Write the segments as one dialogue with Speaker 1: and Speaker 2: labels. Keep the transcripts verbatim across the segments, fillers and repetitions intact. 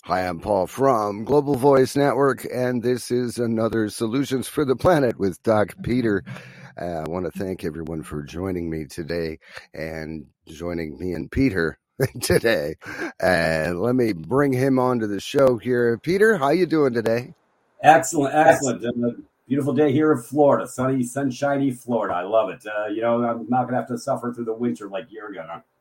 Speaker 1: Hi, I'm Paul from Global Voice Network, and this is another Solutions for the Planet with Doc Peter. Uh, I want to thank everyone for joining me today and joining me and Peter today. And let me bring him onto the show here. Peter, how you doing today?
Speaker 2: Excellent, excellent. Uh, beautiful day here in Florida, sunny, sunshiny Florida. I love it. Uh, you know, I'm not going to have to suffer through the winter like you're going to.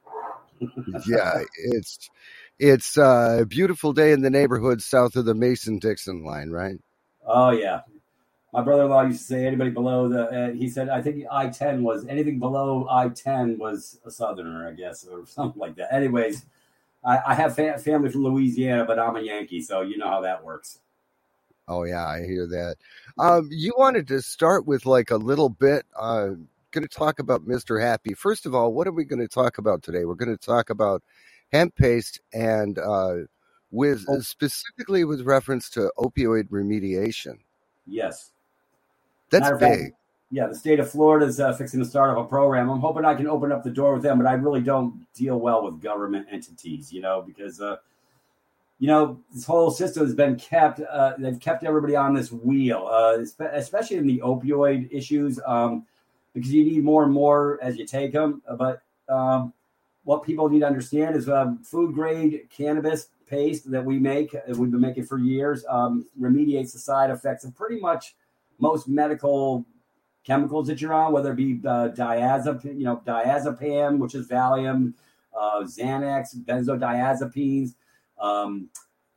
Speaker 1: Yeah, it's it's a beautiful day in the neighborhood south of the Mason-Dixon line, right?
Speaker 2: Oh, yeah. My brother-in-law used to say anybody below the, uh, he said, I think I ten was, anything below I ten was a Southerner, I guess, or something like that. Anyways, I, I have fa- family from Louisiana, but I'm a Yankee, so you know how that works.
Speaker 1: Oh, yeah, I hear that. Um, you wanted to start with like a little bit, uh, going to talk about Mister Happy. First of all, what are we going to talk about today? We're going to talk about hemp paste and uh, with oh. specifically with reference to opioid remediation.
Speaker 2: Yes.
Speaker 1: That's big.
Speaker 2: Fact, yeah, the state of Florida is uh, fixing to start up a program. I'm hoping I can open up the door with them, but I really don't deal well with government entities, you know, because, uh, you know, this whole system has been kept, uh, they've kept everybody on this wheel, uh, especially in the opioid issues. Um, because you need more and more as you take them. But um, what people need to understand is um, food grade cannabis paste that we make, that we've been making for years, um, remediates the side effects of pretty much most medical chemicals that you're on, whether it be uh, diazepam, you know, diazepam, which is Valium, uh, Xanax, benzodiazepines, um,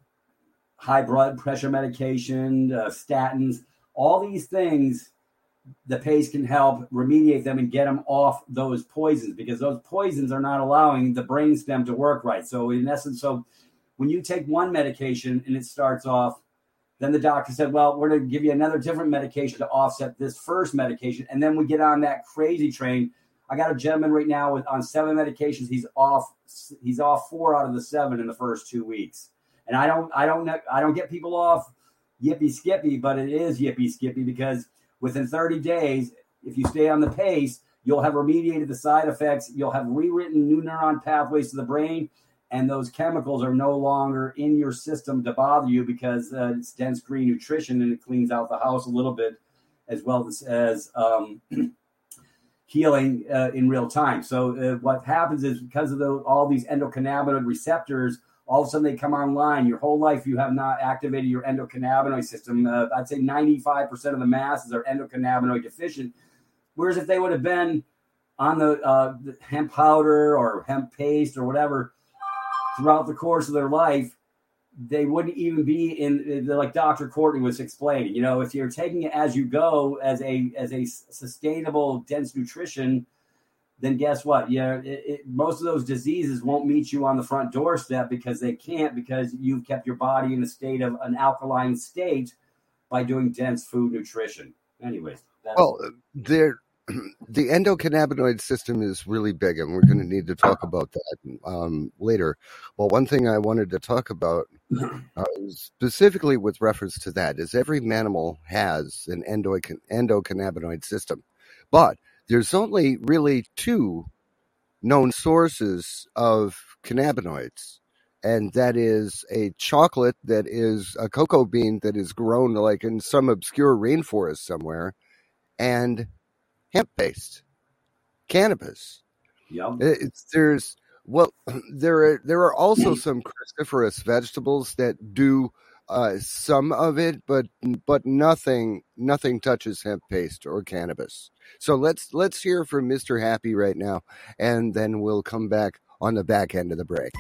Speaker 2: high blood pressure medication, uh, statins, all these things. The paste can help remediate them and get them off those poisons, because those poisons are not allowing the brainstem to work right. So in essence, so when you take one medication and it starts off, then the doctor said, well, we're going to give you another different medication to offset this first medication. And then we get on that crazy train. I got a gentleman right now with on seven medications. He's off. He's off four out of the seven in the first two weeks. And I don't, I don't, I don't get people off yippee skippy, but it is yippee skippy because within thirty days, if you stay on the pace, you'll have remediated the side effects. You'll have rewritten new neuron pathways to the brain, and those chemicals are no longer in your system to bother you because uh, it's dense green nutrition and it cleans out the house a little bit, as well as, as um, healing uh, in real time. So uh, what happens is because of the, all these endocannabinoid receptors, all of a sudden they come online. Your whole life you have not activated your endocannabinoid system. Uh, I'd say ninety-five percent of the masses are endocannabinoid deficient. Whereas if they would have been on the, uh, the hemp powder or hemp paste or whatever throughout the course of their life, they wouldn't even be in, like Doctor Courtney was explaining. You know, if you're taking it as you go as a as a sustainable, dense nutrition, then guess what? Yeah, it, it, most of those diseases won't meet you on the front doorstep because they can't, because you've kept your body in a state of an alkaline state by doing dense food nutrition. Anyways. That's
Speaker 1: well, there, the endocannabinoid system is really big, and we're going to need to talk about that um, later. Well, one thing I wanted to talk about uh, specifically with reference to that is every mammal has an endo- endocannabinoid system, but there's only really two known sources of cannabinoids, and that is a chocolate that is a cocoa bean that is grown like in some obscure rainforest somewhere, and hemp paste, cannabis.
Speaker 2: Yep.
Speaker 1: It's, there's well, there are there are also some cruciferous vegetables that do uh, some of it, but but nothing nothing touches hemp paste or cannabis. So let's let's hear from Mister Happy right now, and then we'll come back on the back end of the break.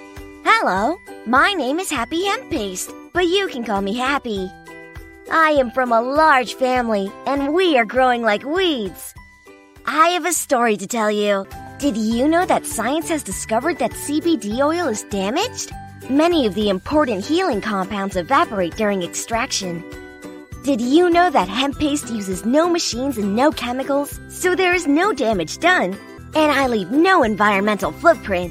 Speaker 3: Hello, my name is Happy Hemp Paste, but you can call me Happy. I am from a large family, and we are growing like weeds. I have a story to tell you. Did you know that science has discovered that C B D oil is damaged? Many of the important healing compounds evaporate during extraction. Did you know that hemp paste uses no machines and no chemicals, so there is no damage done, and I leave no environmental footprint?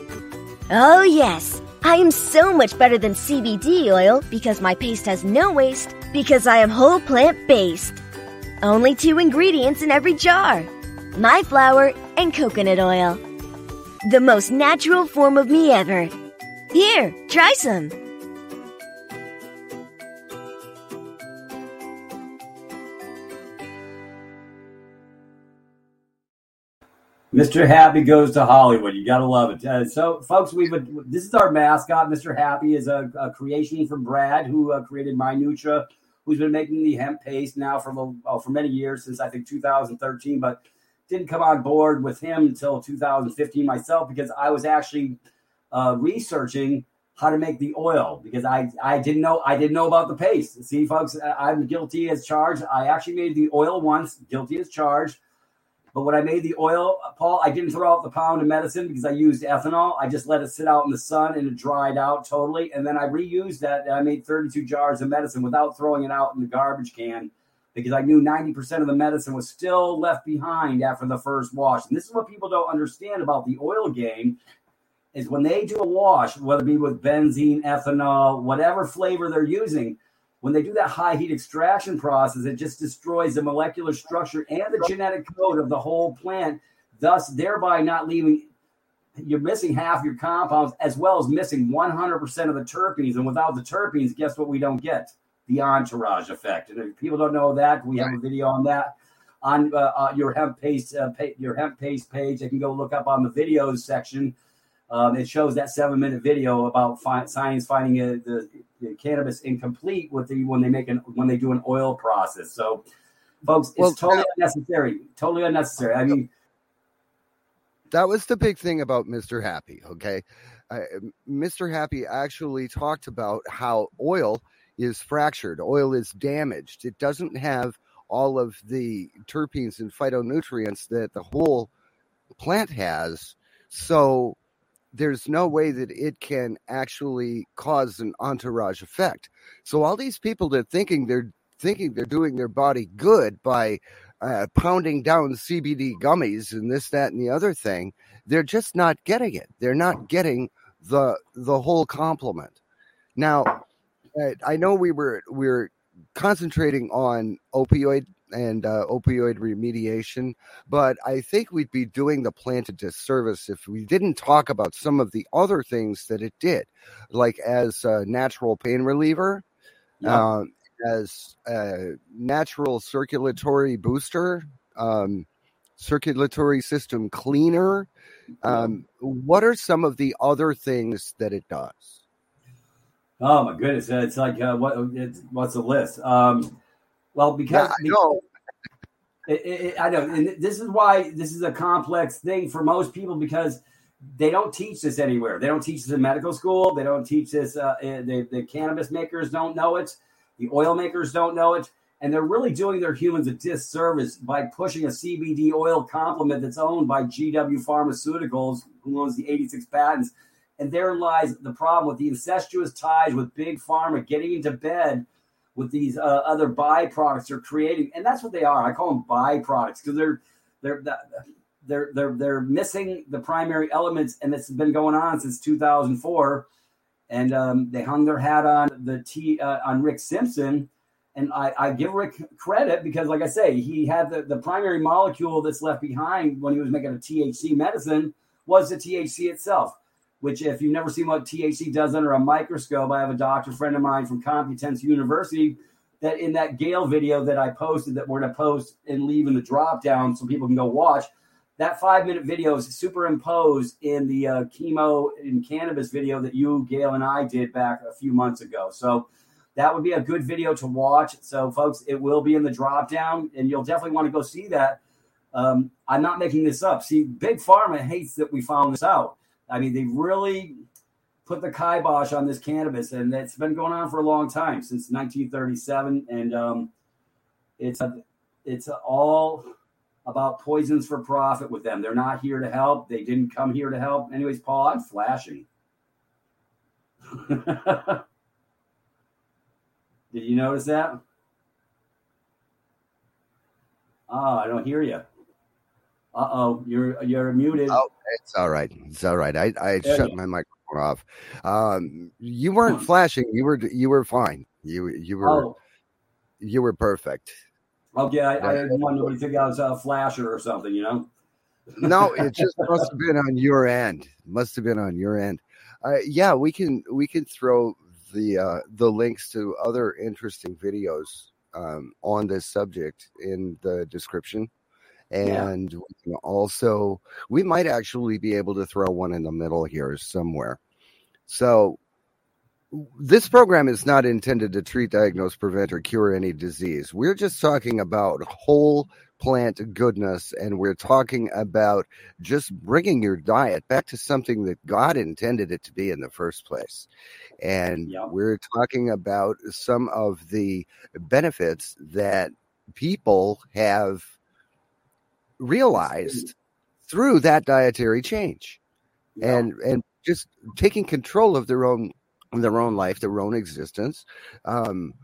Speaker 3: Oh yes, I am so much better than C B D oil because my paste has no waste, because I am whole plant-based. Only two ingredients in every jar: my flour and coconut oil. The most natural form of me ever. Here, try some.
Speaker 2: Mister Happy goes to Hollywood. You got to love it. Uh, so, folks, we would. This is our mascot. Mister Happy is a, a creation from Brad, who uh, created Minutia, who's been making the hemp paste now for oh, for many years, since I think two thousand thirteen, but didn't come on board with him until two thousand fifteen myself, because I was actually uh, researching how to make the oil, because I, I didn't know I didn't know about the paste. See, folks, I'm guilty as charged. I actually made the oil once, guilty as charged. But when I made the oil, Paul, I didn't throw out the pound of medicine because I used ethanol. I just let it sit out in the sun and it dried out totally. And then I reused that. And I made thirty-two jars of medicine without throwing it out in the garbage can, because I knew ninety percent of the medicine was still left behind after the first wash. And this is what people don't understand about the oil game, is when they do a wash, whether it be with benzene, ethanol, whatever flavor they're using, when they do that high heat extraction process, it just destroys the molecular structure and the genetic code of the whole plant, thus thereby not leaving, you're missing half your compounds, as well as missing one hundred percent of the terpenes. And without the terpenes, guess what we don't get? The entourage effect. And if people don't know that, we have a video on that on uh, uh, your hemp paste, uh, pa- your hemp paste page. They can go look up on the videos section. Um, it shows that seven-minute video about fi- science finding a, the, the cannabis incomplete with the when they make an when they do an oil process. So, folks, it's well, totally that, unnecessary. Totally unnecessary. I mean,
Speaker 1: that was the big thing about Mister Happy. Okay, uh, Mister Happy actually talked about how oil is fractured. Oil is damaged. It doesn't have all of the terpenes and phytonutrients that the whole plant has. So there's no way that it can actually cause an entourage effect. So all these people that thinking they're thinking they're doing their body good by uh, pounding down C B D gummies and this, that, and the other thing, they're just not getting it. They're not getting the the whole complement. Now, I know we were we we're concentrating on opioid and uh, opioid remediation, but I think we'd be doing the plant a disservice if we didn't talk about some of the other things that it did, like as a natural pain reliever, yeah. uh, as a natural circulatory booster, um, circulatory system cleaner. Um, what are some of the other things that it does?
Speaker 2: Oh my goodness! It's like uh, what? It's, what's the list? Um, well, because,
Speaker 1: yeah, I know.
Speaker 2: It, it, I know, and this is why this is a complex thing for most people, because they don't teach this anywhere. They don't teach this in medical school. They don't teach this. Uh, the, the cannabis makers don't know it. The oil makers don't know it, and they're really doing their humans a disservice by pushing a C B D oil complement that's owned by G W Pharmaceuticals, who owns the eighty-six patents. And therein lies the problem with the incestuous ties with Big Pharma getting into bed with these uh, other byproducts they're creating, and that's what they are. I call them byproducts because they're they're they're they're they're missing the primary elements, and it's been going on since two thousand four. And um, they hung their hat on the T uh, on Rick Simpson, and I, I give Rick credit because, like I say, he had the, the primary molecule that's left behind when he was making a T H C medicine was the T H C itself. Which, if you've never seen what T H C does under a microscope, I have a doctor friend of mine from Complutense University that in that Gale video that I posted that we're going to post and leave in the drop down so people can go watch, that five-minute video is superimposed in the uh, chemo and cannabis video that you, Gale, and I did back a few months ago. So that would be a good video to watch. So, folks, it will be in the drop down, and you'll definitely want to go see that. Um, I'm not making this up. See, Big Pharma hates that we found this out. I mean, they really put the kibosh on this cannabis, and it's been going on for a long time, since nineteen thirty-seven. And um, it's a, it's a, all about poisons for profit with them. They're not here to help. They didn't come here to help. Anyways, Paul, I'm flashing. Did you notice that? Oh, I don't hear you. Uh-oh, you're you're muted.
Speaker 1: Oh, it's all right. It's all right. I, I shut my microphone off. Um, you weren't flashing. You were you were fine. You you were oh. you were perfect.
Speaker 2: Okay, I, I didn't want nobody to think I was a flasher or something, you know.
Speaker 1: No, it just must have been on your end. Must have been on your end. Uh, yeah, we can we can throw the uh, the links to other interesting videos um, on this subject in the description. And yeah. we can also, we might actually be able to throw one in the middle here somewhere. So this program is not intended to treat, diagnose, prevent, or cure any disease. We're just talking about whole plant goodness, and we're talking about just bringing your diet back to something that God intended it to be in the first place. And yep. we're talking about some of the benefits that people have realized through that dietary change, yep. and and just taking control of their own their own life, their own existence. Um,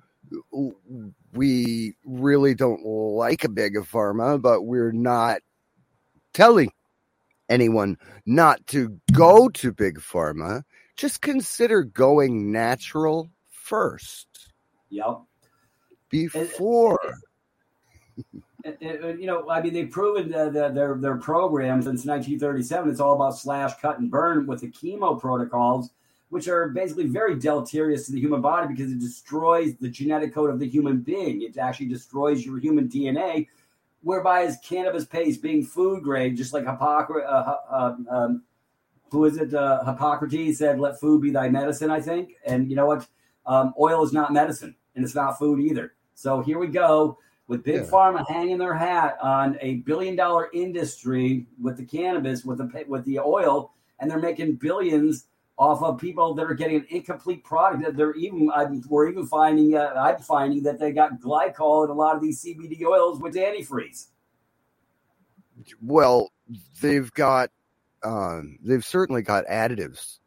Speaker 1: we really don't like a big pharma, but we're not telling anyone not to go to big pharma. Just consider going natural first.
Speaker 2: Yep.
Speaker 1: Before.
Speaker 2: And, and, and, you know, I mean, they've proven the, the, their their program since nineteen thirty-seven. It's all about slash, cut, and burn with the chemo protocols, which are basically very deleterious to the human body because it destroys the genetic code of the human being. It actually destroys your human D N A, whereby as cannabis paste being food grade, just like Hippocrates, uh, uh, um, who is it? Uh, Hippocrates said, let food be thy medicine, I think. And you know what? Um, oil is not medicine, and it's not food either. So here we go with Big yeah. Pharma hanging their hat on a billion dollar industry with the cannabis, with the with the oil, and they're making billions off of people that are getting an incomplete product. That they're even, I'm, we're even finding, uh, I'm finding that they got glycol in a lot of these C B D oils with antifreeze.
Speaker 1: Well, they've got, um, they've certainly got additives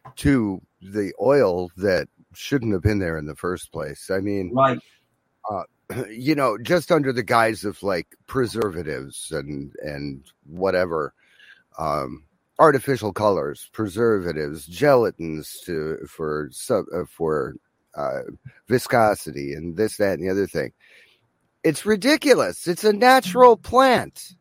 Speaker 1: to the oil that shouldn't have been there in the first place. I mean,
Speaker 2: right.
Speaker 1: Uh, you know, just under the guise of like preservatives and, and whatever, um, artificial colors, preservatives, gelatins to for sub uh, for uh, viscosity and this, that, and the other thing. It's ridiculous. It's a natural plant.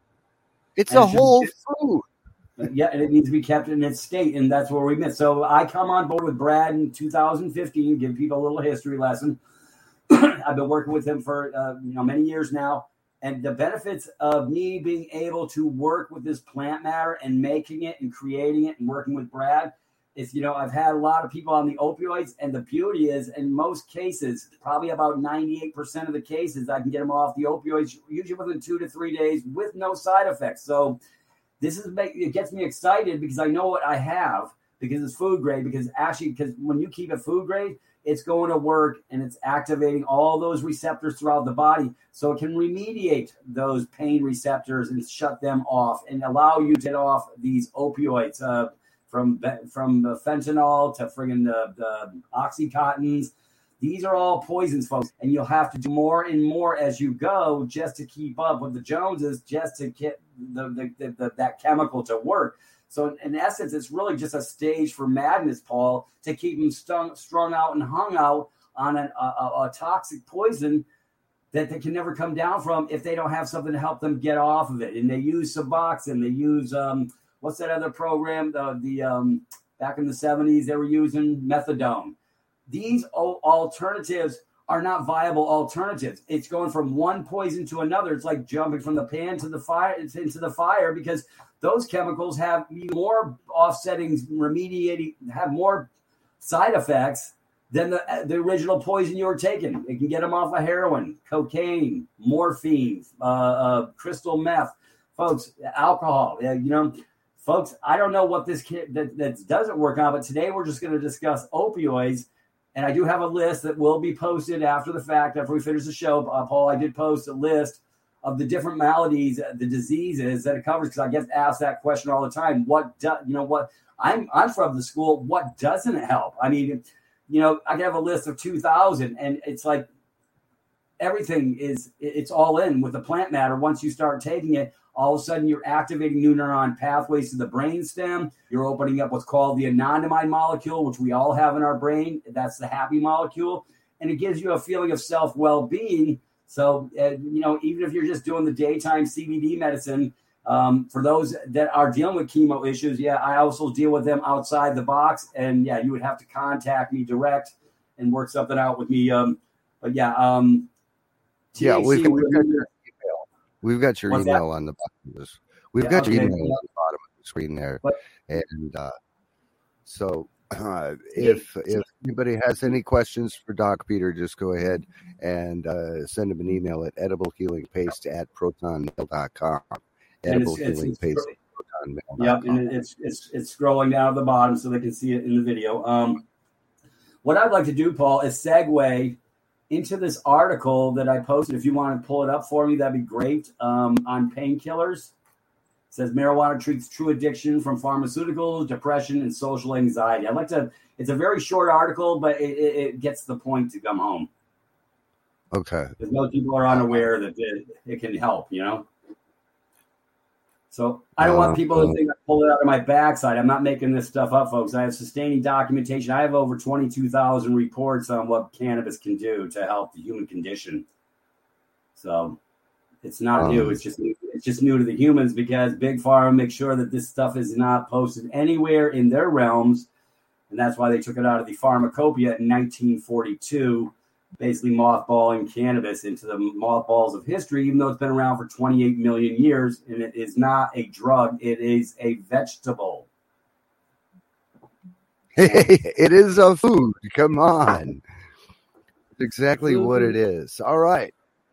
Speaker 1: It's and a whole food.
Speaker 2: Yeah, and it needs to be kept in its state, and that's where we miss. So I come on board with Brad in two thousand fifteen, give people a little history lesson. I've been working with him for uh, you know many years now. And the benefits of me being able to work with this plant matter and making it and creating it and working with Brad is, you know, I've had a lot of people on the opioids. And the beauty is, in most cases, probably about ninety-eight percent of the cases, I can get them off the opioids usually within two to three days with no side effects. So this is, it gets me excited because I know what I have because it's food grade. Because actually, because when you keep it food grade, it's going to work and it's activating all those receptors throughout the body. So it can remediate those pain receptors and shut them off and allow you to get off these opioids uh, from from the fentanyl to friggin' the, the Oxycontins. These are all poisons, folks. And you'll have to do more and more as you go just to keep up with the Joneses, just to get the, the, the, the that chemical to work. So in essence, it's really just a stage for madness, Paul, to keep them stung, strung out and hung out on an, a, a, a toxic poison that they can never come down from if they don't have something to help them get off of it. And they use Suboxone. They use, um, what's that other program? The, the um, back in the seventies, they were using methadone. These o- alternatives are not viable alternatives. It's going from one poison to another. It's like jumping from the pan to the fire into the fire because those chemicals have more offsetting, remediating, have more side effects than the, the original poison you were taking. It can get them off of heroin, cocaine, morphine, uh, uh, crystal meth, folks, alcohol. You know, folks, I don't know what this kid that, that doesn't work on, but today we're just going to discuss opioids. And I do have a list that will be posted after the fact, after we finish the show. Uh, Paul, I did post a list of the different maladies, the diseases that it covers, because I get asked that question all the time. What do, you know? What I'm I'm from the school. What doesn't help? I mean, you know, I can have a list of two thousand, and it's like everything is it's all in with the plant matter. Once you start taking it, all of a sudden you're activating new neuron pathways to the brainstem. You're opening up what's called the anandamide molecule, which we all have in our brain. That's the happy molecule, and it gives you a feeling of self well-being. So, uh, you know, even if you're just doing the daytime C B D medicine, um, for those that are dealing with chemo issues, yeah, I also deal with them outside the box. And, yeah, you would have to contact me direct and work something out with me. Um, but, yeah. Um,
Speaker 1: T H C, yeah, we can, we can, We've got your
Speaker 2: What's
Speaker 1: email
Speaker 2: that?
Speaker 1: on the bottom of this. We've
Speaker 2: Yeah,
Speaker 1: got your
Speaker 2: okay.
Speaker 1: email on the bottom of the screen there.
Speaker 2: But,
Speaker 1: and uh, so uh, if if anybody has any questions for Doc Peter, just go ahead and uh, send him an email at ediblehealingpaste at protonmail dot com. Ediblehealingpaste at protonmail dot com.
Speaker 2: Yep, and it's it's it's scrolling down at the bottom so they can see it in the video. Um, what I'd like to do, Paul, is segue into this article that I posted. If you want to pull it up for me, that'd be great. Um, on painkillers. It says marijuana treats true addiction from pharmaceuticals, depression, and social anxiety. I'd like to, it's a very short article, but it, it, it gets the point to come home.
Speaker 1: Okay.
Speaker 2: Because most people are unaware that it, it can help, you know? So I don't want people to think I pull it out of my backside. I'm not making this stuff up, folks. I have sustaining documentation. I have over twenty-two thousand reports on what cannabis can do to help the human condition. So it's not um, new. It's just new. It's just new to the humans because Big Pharma makes sure that this stuff is not posted anywhere in their realms. And that's why they took it out of the pharmacopoeia in nineteen forty-two, basically mothballing cannabis into the mothballs of history, even though it's been around for twenty-eight million years. And it is not a drug. It is a vegetable.
Speaker 1: Hey, it is a food. Come on. It's exactly food. What it is. All right.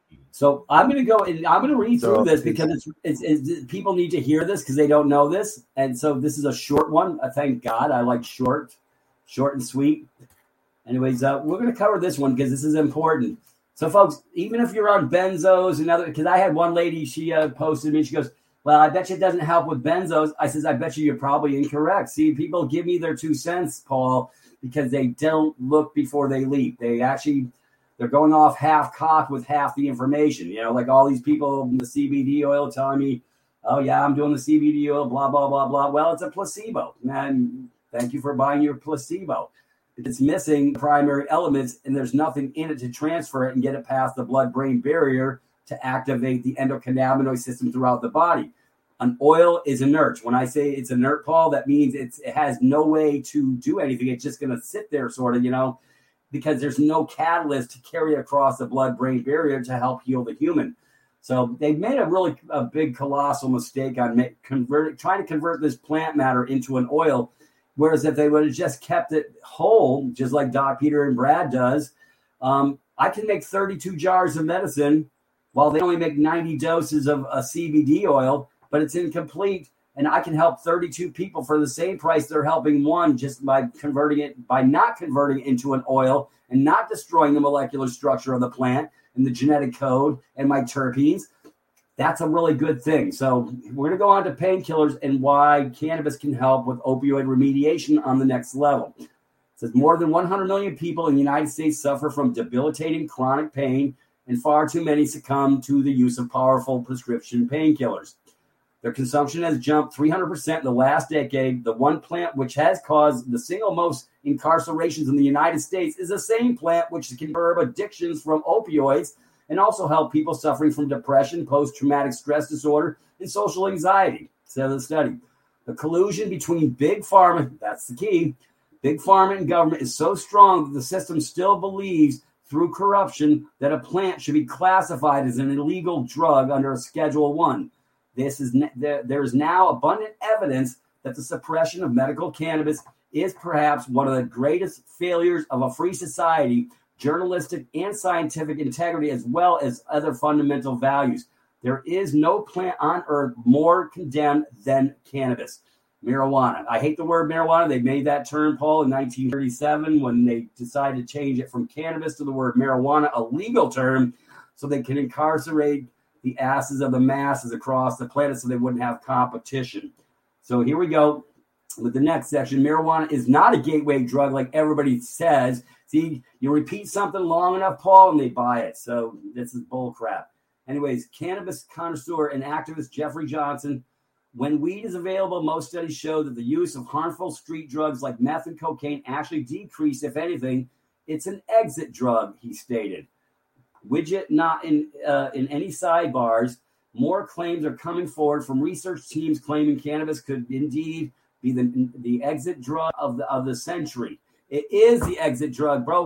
Speaker 2: So I'm going to go and I'm going to read through so, this because it's, it's, it's people need to hear this because they don't know this. And so this is a short one. Uh, thank God. I like short, short and sweet. Anyways, uh, we're going to cover this one because this is important. So, folks, even if you're on benzos and other, because I had one lady, she uh, posted me. She goes, well, I bet you it doesn't help with benzos. I says, I bet you you're probably incorrect. See, people give me their two cents, Paul, because they don't look before they leap. They actually... They're going off half-cocked with half the information. You know, like all these people in the C B D oil telling me, oh, yeah, I'm doing the C B D oil, blah, blah, blah, blah. Well, it's a placebo. And thank you for buying your placebo. It's missing primary elements, and there's nothing in it to transfer it and get it past the blood-brain barrier to activate the endocannabinoid system throughout the body. An oil is inert. When I say it's inert, Paul, that means it's, it has no way to do anything. It's just going to sit there sort of, you know, because there's no catalyst to carry across the blood-brain barrier to help heal the human. So they made a really a big, colossal mistake on make, convert, trying to convert this plant matter into an oil, whereas if they would have just kept it whole, just like Doc Peter and Brad does, um, I can make thirty-two jars of medicine while they only make ninety doses of a C B D oil, but it's incomplete. And I can help thirty-two people for the same price they're helping one just by converting it, by not converting it into an oil and not destroying the molecular structure of the plant and the genetic code and my terpenes. That's a really good thing. So we're going to go on to painkillers and why cannabis can help with opioid remediation on the next level. It says more than one hundred million people in the United States suffer from debilitating chronic pain, and far too many succumb to the use of powerful prescription painkillers. Their consumption has jumped three hundred percent in the last decade. The one plant which has caused the single most incarcerations in the United States is the same plant which can curb addictions from opioids and also help people suffering from depression, post-traumatic stress disorder, and social anxiety, said the study. The collusion between Big Pharma, that's the key, Big Pharma and government is so strong that the system still believes through corruption that a plant should be classified as an illegal drug under a Schedule One. This is there, there is now abundant evidence that the suppression of medical cannabis is perhaps one of the greatest failures of a free society, journalistic and scientific integrity, as well as other fundamental values. There is no plant on earth more condemned than cannabis, marijuana. I hate the word marijuana. They made that term, Paul, in nineteen thirty-seven when they decided to change it from cannabis to the word marijuana, a legal term, so they can incarcerate the asses of the masses across the planet so they wouldn't have competition. So here we go with the next section. Marijuana is not a gateway drug like everybody says. See, you repeat something long enough, Paul, and they buy it. So this is bull crap. Anyways, cannabis connoisseur and activist Jeffrey Johnson. When weed is available, most studies show that the use of harmful street drugs like meth and cocaine actually decrease, if anything. It's an exit drug, he stated. Widget not in uh, in any sidebars. More claims are coming forward from research teams claiming cannabis could indeed be the the exit drug of the of the century. It is the exit drug, bro.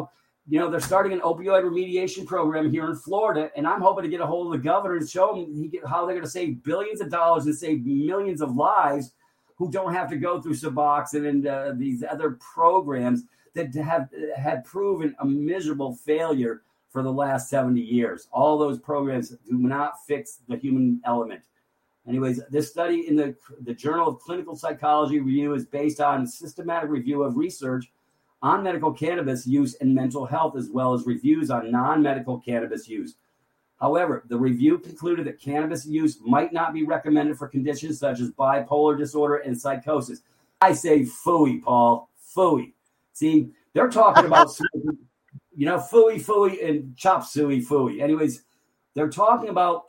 Speaker 2: you know, they're starting an opioid remediation program here in Florida, and I'm hoping to get a hold of the governor and show him he get, how they're going to save billions of dollars and save millions of lives who don't have to go through Suboxone and uh, these other programs that have had proven a miserable failure for the last seventy years. All those programs do not fix the human element. Anyways, this study in the, the Journal of Clinical Psychology Review is based on a systematic review of research on medical cannabis use and mental health, as well as reviews on non-medical cannabis use. However, the review concluded that cannabis use might not be recommended for conditions such as bipolar disorder and psychosis. I say phooey, Paul, phooey. See, they're talking about, you know, phooey, phooey, and chop suey, phooey. Anyways, they're talking about,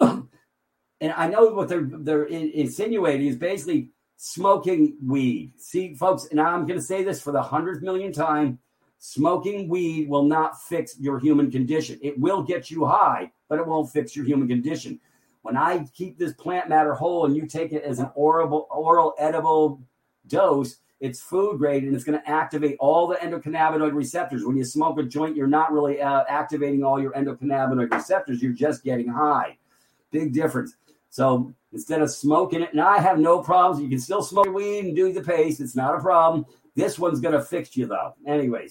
Speaker 2: and I know what they're they're insinuating is basically smoking weed. See, folks, and I'm going to say this for the hundredth million time, smoking weed will not fix your human condition. It will get you high, but it won't fix your human condition. When I keep this plant matter whole and you take it as an oral, oral edible dose, it's food grade, and it's going to activate all the endocannabinoid receptors. When you smoke a joint, you're not really uh, activating all your endocannabinoid receptors. You're just getting high. Big difference. So instead of smoking it, and I have no problems. You can still smoke weed and do the paste. It's not a problem. This one's going to fix you, though. Anyways,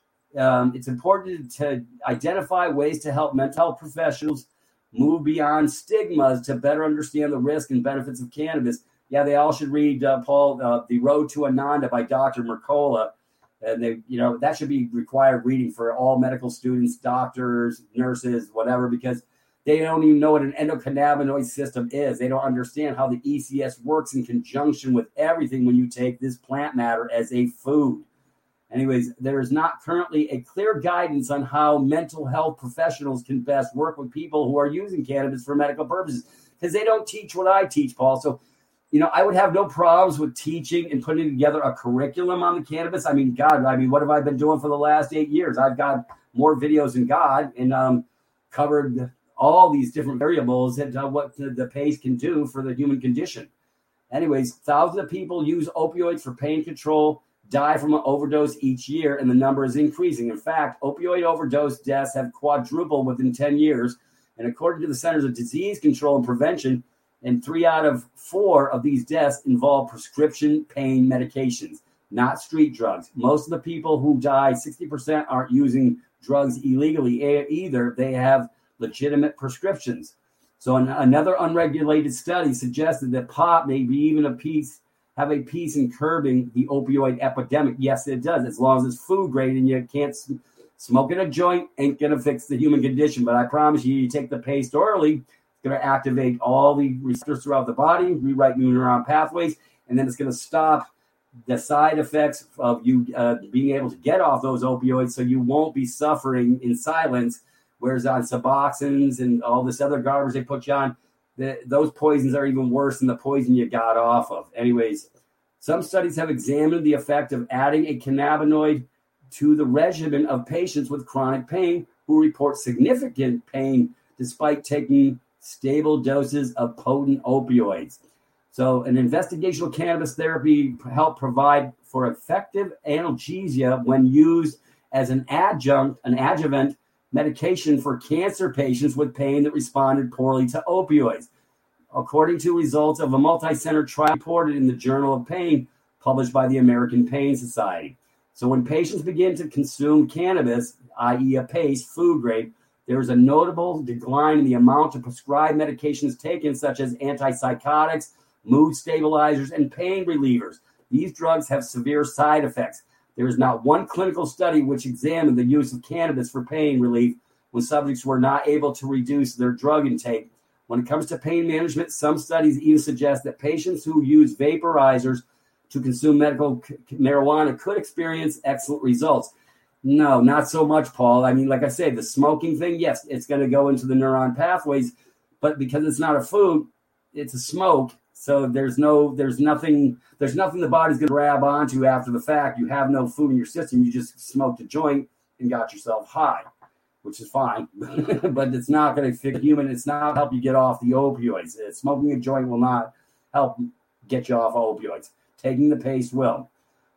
Speaker 2: um, it's important to identify ways to help mental health professionals move beyond stigmas to better understand the risk and benefits of cannabis. Yeah, they all should read, uh, Paul, uh, The Road to Ananda by Doctor Mercola. And they, you know, that should be required reading for all medical students, doctors, nurses, whatever, because they don't even know what an endocannabinoid system is. They don't understand how the E C S works in conjunction with everything when you take this plant matter as a food. Anyways, there is not currently a clear guidance on how mental health professionals can best work with people who are using cannabis for medical purposes, because they don't teach what I teach, Paul. So, you know, I would have no problems with teaching and putting together a curriculum on the cannabis. I mean, God, I mean, what have I been doing for the last eight years? I've got more videos than God and um, covered all these different variables and uh, what the, the paste can do for the human condition. Anyways, thousands of people use opioids for pain control, die from an overdose each year, and the number is increasing. In fact, opioid overdose deaths have quadrupled within ten years. And according to the Centers of Disease Control and Prevention, and three out of four of these deaths involve prescription pain medications, not street drugs. Most of the people who die, sixty percent, aren't using drugs illegally either. They have legitimate prescriptions. So an, another unregulated study suggested that pot may be even a piece, have a piece in curbing the opioid epidemic. Yes, it does, as long as it's food grade and you can't sm- smoking a joint ain't going to fix the human condition. But I promise you, you take the paste orally, it's going to activate all the receptors throughout the body, rewrite new neuron pathways, and then it's going to stop the side effects of you uh, being able to get off those opioids, so you won't be suffering in silence. Whereas on Suboxones and all this other garbage they put you on, the, those poisons are even worse than the poison you got off of. Anyways, some studies have examined the effect of adding a cannabinoid to the regimen of patients with chronic pain who report significant pain despite taking stable doses of potent opioids. So an investigational cannabis therapy helped provide for effective analgesia when used as an adjunct, an adjuvant medication for cancer patients with pain that responded poorly to opioids. According to results of a multi-center trial reported in the Journal of Pain, published by the American Pain Society. So when patients begin to consume cannabis, that is a paste, food grade, there is a notable decline in the amount of prescribed medications taken, such as antipsychotics, mood stabilizers, and pain relievers. These drugs have severe side effects. There is not one clinical study which examined the use of cannabis for pain relief when subjects were not able to reduce their drug intake. When it comes to pain management, some studies even suggest that patients who use vaporizers to consume medical c- marijuana could experience excellent results. No, not so much, Paul. I mean, like I said, the smoking thing, yes, it's going to go into the neuron pathways, but because it's not a food, it's a smoke. So there's no, there's nothing, there's nothing the body's going to grab onto after the fact. You have no food in your system. You just smoked a joint and got yourself high, which is fine, but it's not going to fix human. It's not help you get off the opioids. Smoking a joint will not help get you off opioids. Taking the paste will.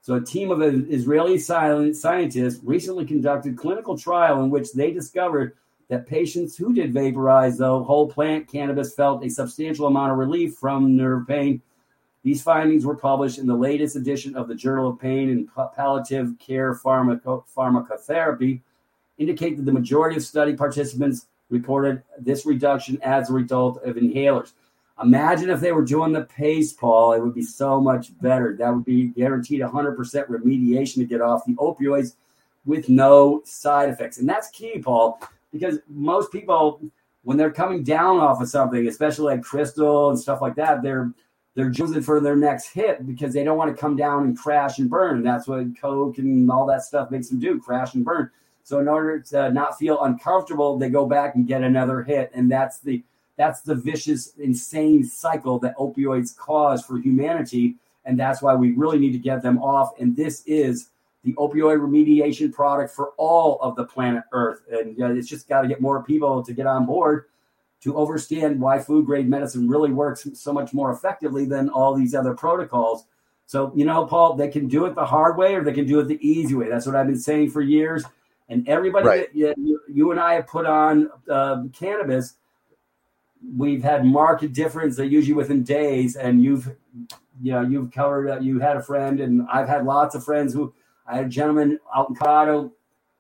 Speaker 2: So a team of Israeli scientists recently conducted a clinical trial in which they discovered that patients who did vaporize the whole plant cannabis felt a substantial amount of relief from nerve pain. These findings were published in the latest edition of the Journal of Pain and Palliative Care Pharmaco- Pharmacotherapy, indicate that the majority of study participants reported this reduction as a result of inhalers. Imagine if they were doing the PACE, Paul, it would be so much better. That would be guaranteed one hundred percent remediation to get off the opioids with no side effects. And that's key, Paul, because most people, when they're coming down off of something, especially like crystal and stuff like that, they're they're choosing for their next hit because they don't want to come down and crash and burn. And that's what coke and all that stuff makes them do, crash and burn. So in order to not feel uncomfortable, they go back and get another hit. And that's the that's the vicious, insane cycle that opioids cause for humanity. And that's why we really need to get them off. And this is the opioid remediation product for all of the planet Earth. And you know, it's just got to get more people to get on board to understand why food-grade medicine really works so much more effectively than all these other protocols. So, you know, Paul, they can do it the hard way or they can do it the easy way. That's what I've been saying for years. And everybody
Speaker 1: right.
Speaker 2: that you, you and I have put on uh, cannabis, we've had marked difference, that usually within days. And you've, you know, you've covered, uh, you had a friend, and I've had lots of friends who, I had a gentleman out in Colorado.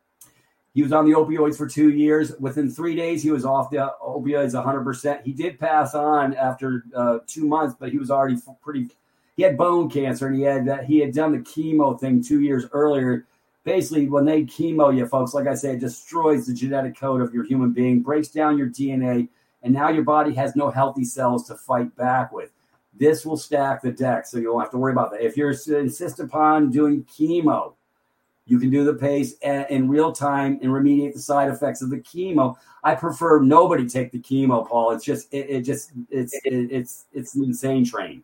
Speaker 2: He was on the opioids for two years. Within three days, he was off the opioids one hundred percent. He did pass on after uh, two months, but he was already pretty. He had bone cancer, and he had that. He had done the chemo thing two years earlier. Basically, when they chemo you, folks, like I say, it destroys the genetic code of your human being, breaks down your D N A, and now your body has no healthy cells to fight back with. This will stack the deck, so you don't have to worry about that. If you're insist upon doing chemo, you can do the PACE in real time and remediate the side effects of the chemo. I prefer nobody take the chemo, Paul. It's just, it, it just, it's, it, it's, it's an insane train.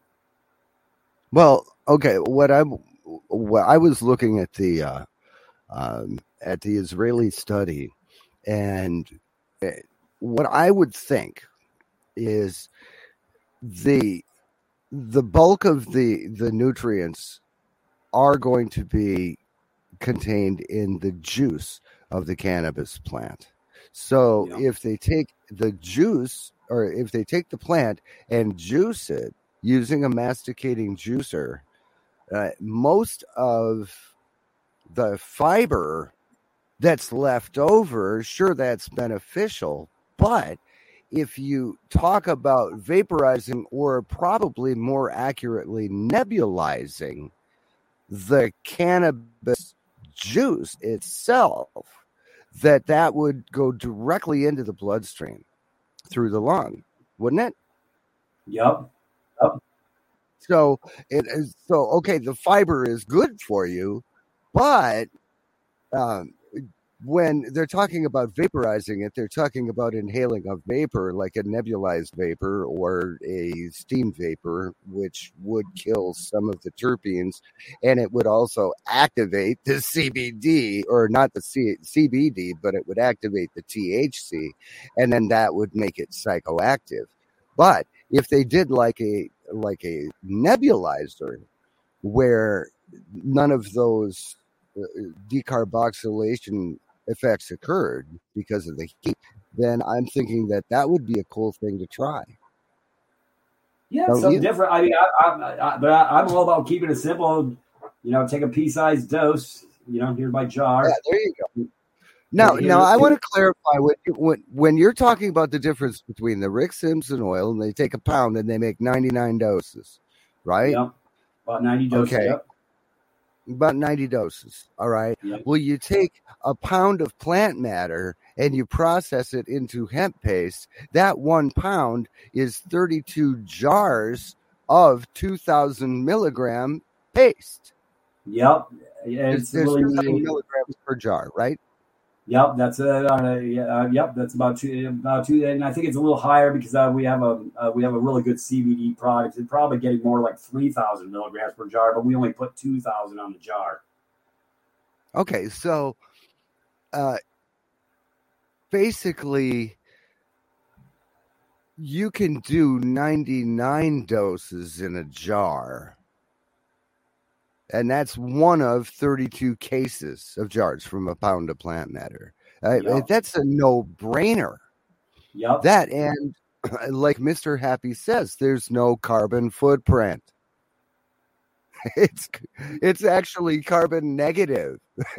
Speaker 1: Well, okay. What I, what I was looking at the, uh, um, at the Israeli study, and what I would think is the, the bulk of the, the nutrients are going to be contained in the juice of the cannabis plant. So yeah. if they take the juice, or if they take the plant and juice it using a masticating juicer, uh, most of the fiber that's left over, sure, that's beneficial. But if you talk about vaporizing, or probably more accurately nebulizing the cannabis juice itself, that that would go directly into the bloodstream through the lung, wouldn't it?
Speaker 2: Yep. Yep.
Speaker 1: So it is. So okay, the fiber is good for you, but um, when they're talking about vaporizing it, they're talking about inhaling a vapor, like a nebulized vapor or a steam vapor, which would kill some of the terpenes, and it would also activate the C B D, or not the C- CBD, but it would activate the T H C, and then that would make it psychoactive. But if they did like a like a nebulizer, where none of those decarboxylation effects occurred because of the heat, then I'm thinking that that would be a cool thing to try.
Speaker 2: Yeah, Don't something you? different. I mean, I, I, I, but I, I'm all about keeping it simple. You know, take a pea-sized dose. You know, here's my jar.
Speaker 1: Yeah, there you go. Now, now I want to clarify when, when when you're talking about the difference between the Rick Simpson oil, and they take a pound and they make ninety-nine doses, right?
Speaker 2: Yep. About ninety doses.
Speaker 1: Okay.
Speaker 2: Yep.
Speaker 1: About ninety doses. All right.
Speaker 2: Yep.
Speaker 1: Well, you take a pound of plant matter and you process it into hemp paste. That one pound is thirty-two jars of two thousand milligram paste.
Speaker 2: Yep. It's
Speaker 1: There's
Speaker 2: really
Speaker 1: milligrams per jar, right?
Speaker 2: Yep, that's a uh, uh, yep. That's about two, about two, and I think it's a little higher because uh, we have a uh, we have a really good C B D product. It's probably getting more like three thousand milligrams per jar, but we only put two thousand on the jar.
Speaker 1: Okay, so uh, basically, you can do ninety-nine doses in a jar. And that's one of thirty-two cases of jars from a pound of plant matter. Uh,
Speaker 2: Yep.
Speaker 1: That's a no-brainer.
Speaker 2: Yep.
Speaker 1: That, and like Mister Happy says, there's no carbon footprint. It's it's actually carbon negative.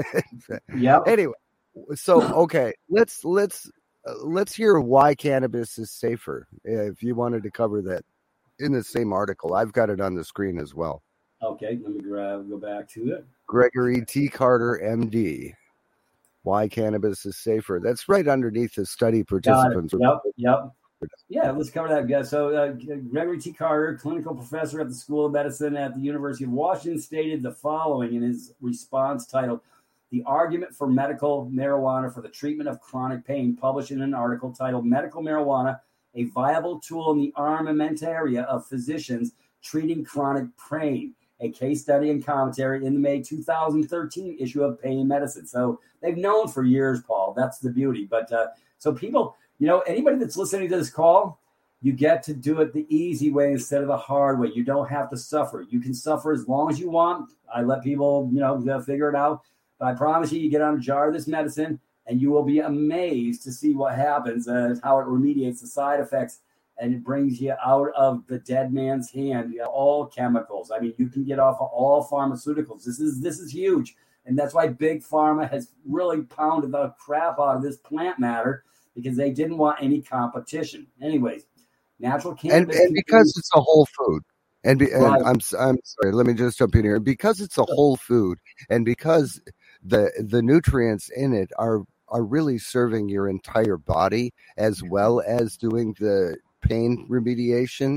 Speaker 2: Yep.
Speaker 1: Anyway, so okay, let's let's uh, let's hear why cannabis is safer. If you wanted to cover that in the same article, I've got it on the screen as well.
Speaker 2: Okay, let me grab go back to it.
Speaker 1: Gregory T. Carter, M D. Why cannabis is safer. That's right underneath the study participants.
Speaker 2: Yep, yep. Yeah, let's cover that, guys. So, uh, Gregory T. Carter, clinical professor at the School of Medicine at the University of Washington, stated the following in his response titled, "The Argument for Medical Marijuana for the Treatment of Chronic Pain," published in an article titled "Medical Marijuana, a Viable Tool in the Armamentarium of Physicians Treating Chronic Pain, a case study and commentary in the May two thousand thirteen issue of Pain Medicine." So they've known for years, Paul. That's the beauty. But uh, so people, you know, anybody that's listening to this call, you get to do it the easy way instead of the hard way. You don't have to suffer. You can suffer as long as you want. I let people, you know, figure it out. But I promise you, you get on a jar of this medicine and you will be amazed to see what happens and how it remediates the side effects. And it brings you out of the dead man's hand. You know, all chemicals. I mean, you can get off of all pharmaceuticals. This is this is huge. And that's why Big Pharma has really pounded the crap out of this plant matter, because they didn't want any competition. Anyways, natural cannabis.
Speaker 1: And, and because it's a whole food. And, be, and
Speaker 2: Right.
Speaker 1: I'm I'm sorry, let me just jump in here. Because it's a whole food, and because the the nutrients in it are are really serving your entire body as well as doing the pain remediation,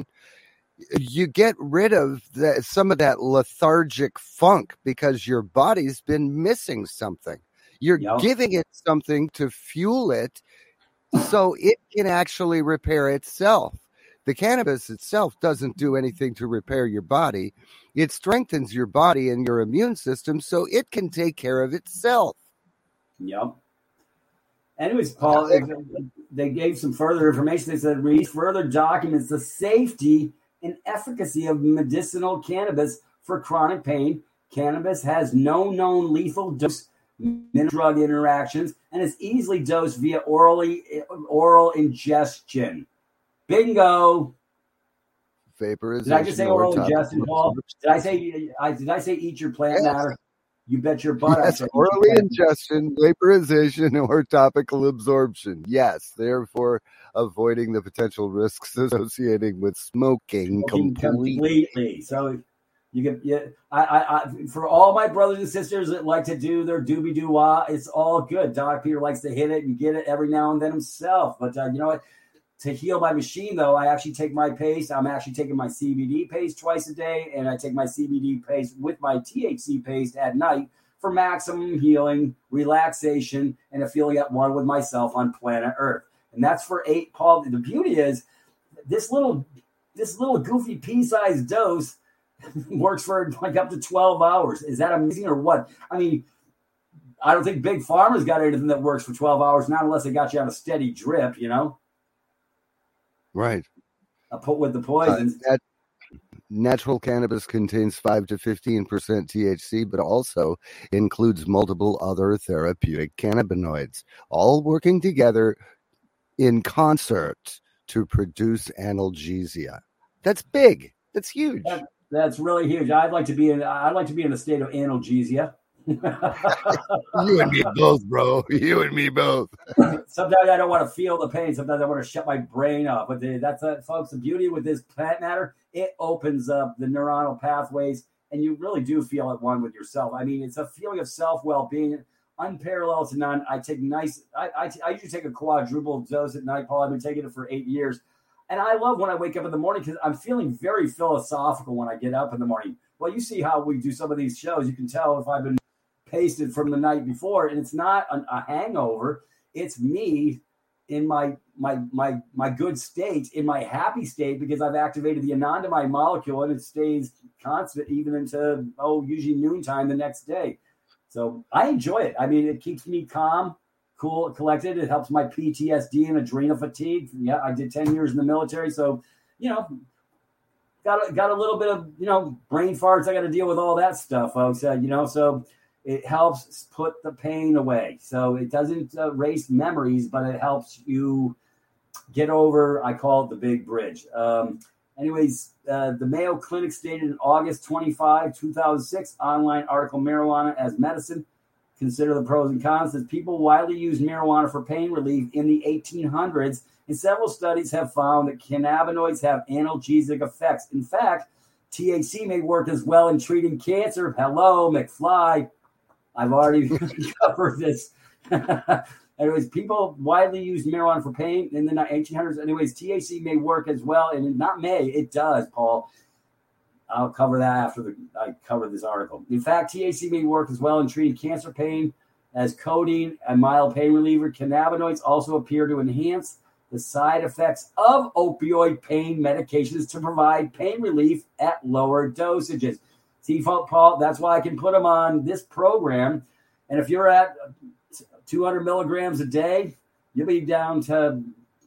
Speaker 1: you get rid of the, some of that lethargic funk because your body's been missing something. You're
Speaker 2: Yep.
Speaker 1: giving it something to fuel it so it can actually repair itself. The cannabis itself doesn't do anything to repair your body. It strengthens your body and your immune system so it can take care of itself.
Speaker 2: Yep. Anyways, Paul, they gave some further information. They said, read further documents the safety and efficacy of medicinal cannabis for chronic pain. Cannabis has no known lethal dose, drug interactions, and is easily dosed via orally oral ingestion. Bingo.
Speaker 1: Vaporization.
Speaker 2: Did I just say oral
Speaker 1: or
Speaker 2: ingestion,
Speaker 1: topical
Speaker 2: Paul?
Speaker 1: absorption.
Speaker 2: Did I say I did I say eat your plant
Speaker 1: Yes.
Speaker 2: matter? You bet your butt. I
Speaker 1: Yes,
Speaker 2: said eat your
Speaker 1: orally
Speaker 2: plant-
Speaker 1: ingestion, vaporization, or topical absorption. Yes, therefore avoiding the potential risks associated with smoking
Speaker 2: Smoking
Speaker 1: completely.
Speaker 2: completely. So you can, yeah. I, I, I, for all my brothers and sisters that like to do their doobie doo wah, it's all good. Doc Peter likes to hit it and get it every now and then himself. But uh, you know what? To heal my machine, though, I actually take my paste. I'm actually taking my C B D paste twice a day, and I take my C B D paste with my T H C paste at night for maximum healing, relaxation, and a feeling at one with myself on planet Earth. And that's for eight. Paul, the beauty is this little, this little goofy pea-sized dose works for like up to twelve hours. Is that amazing or what? I mean, I don't think Big Pharma's got anything that works for twelve hours, not unless they got you on a steady drip, you know?
Speaker 1: Right.
Speaker 2: I put with the
Speaker 1: Uh,
Speaker 2: poisons.
Speaker 1: nat- natural cannabis contains five to fifteen percent T H C, but also includes multiple other therapeutic cannabinoids, all working together in concert to produce analgesia. That's big. That's huge.
Speaker 2: That, that's really huge. I'd like to be in. I'd like to be in a state of analgesia.
Speaker 1: You and me both, bro. You and me both.
Speaker 2: Sometimes I don't want to feel the pain. Sometimes I want to shut my brain off. But the, that's, uh, folks, the beauty with this plant matter. It opens up the neuronal pathways, and you really do feel at one with yourself. I mean, it's a feeling of self well-being, unparalleled to none. I take nice. I, I, I usually take a quadruple dose at night, Paul. I've been taking it for eight years. And I love when I wake up in the morning because I'm feeling very philosophical when I get up in the morning. Well, you see how we do some of these shows. You can tell if I've been pasted from the night before, and it's not a, a hangover. It's me in my my my my good state, in my happy state, because I've activated the anandamide molecule, and it stays constant even into oh usually noontime the next day. So I enjoy it. I mean, it keeps me calm, cool, collected. It helps my P T S D and adrenal fatigue. Yeah, I did ten years in the military, so you know. got a, got a little bit of, you know, brain farts. I got to deal with all that stuff, folks. Uh, you know, so it helps put the pain away. So it doesn't uh, erase memories, but it helps you get over, I call it the big bridge. Um, anyways, uh, the Mayo Clinic stated in August twenty-fifth, two thousand six, online article, Marijuana as Medicine. Consider the pros and cons. Says people widely use marijuana for pain relief in the eighteen hundreds, and several studies have found that cannabinoids have analgesic effects. In fact, T H C may work as well in treating cancer. Hello, McFly. I've already covered this. Anyways, people widely use marijuana for pain in the eighteen hundreds. Anyways, T H C may work as well, and not may, it does, Paul. I'll cover that after the, I cover this article. In fact, T H C may work as well in treating cancer pain as codeine, a mild pain reliever. Cannabinoids also appear to enhance the side effects of opioid pain medications to provide pain relief at lower dosages. See, Paul, that's why I can put them on this program. And if you're at two hundred milligrams a day, you'll be down to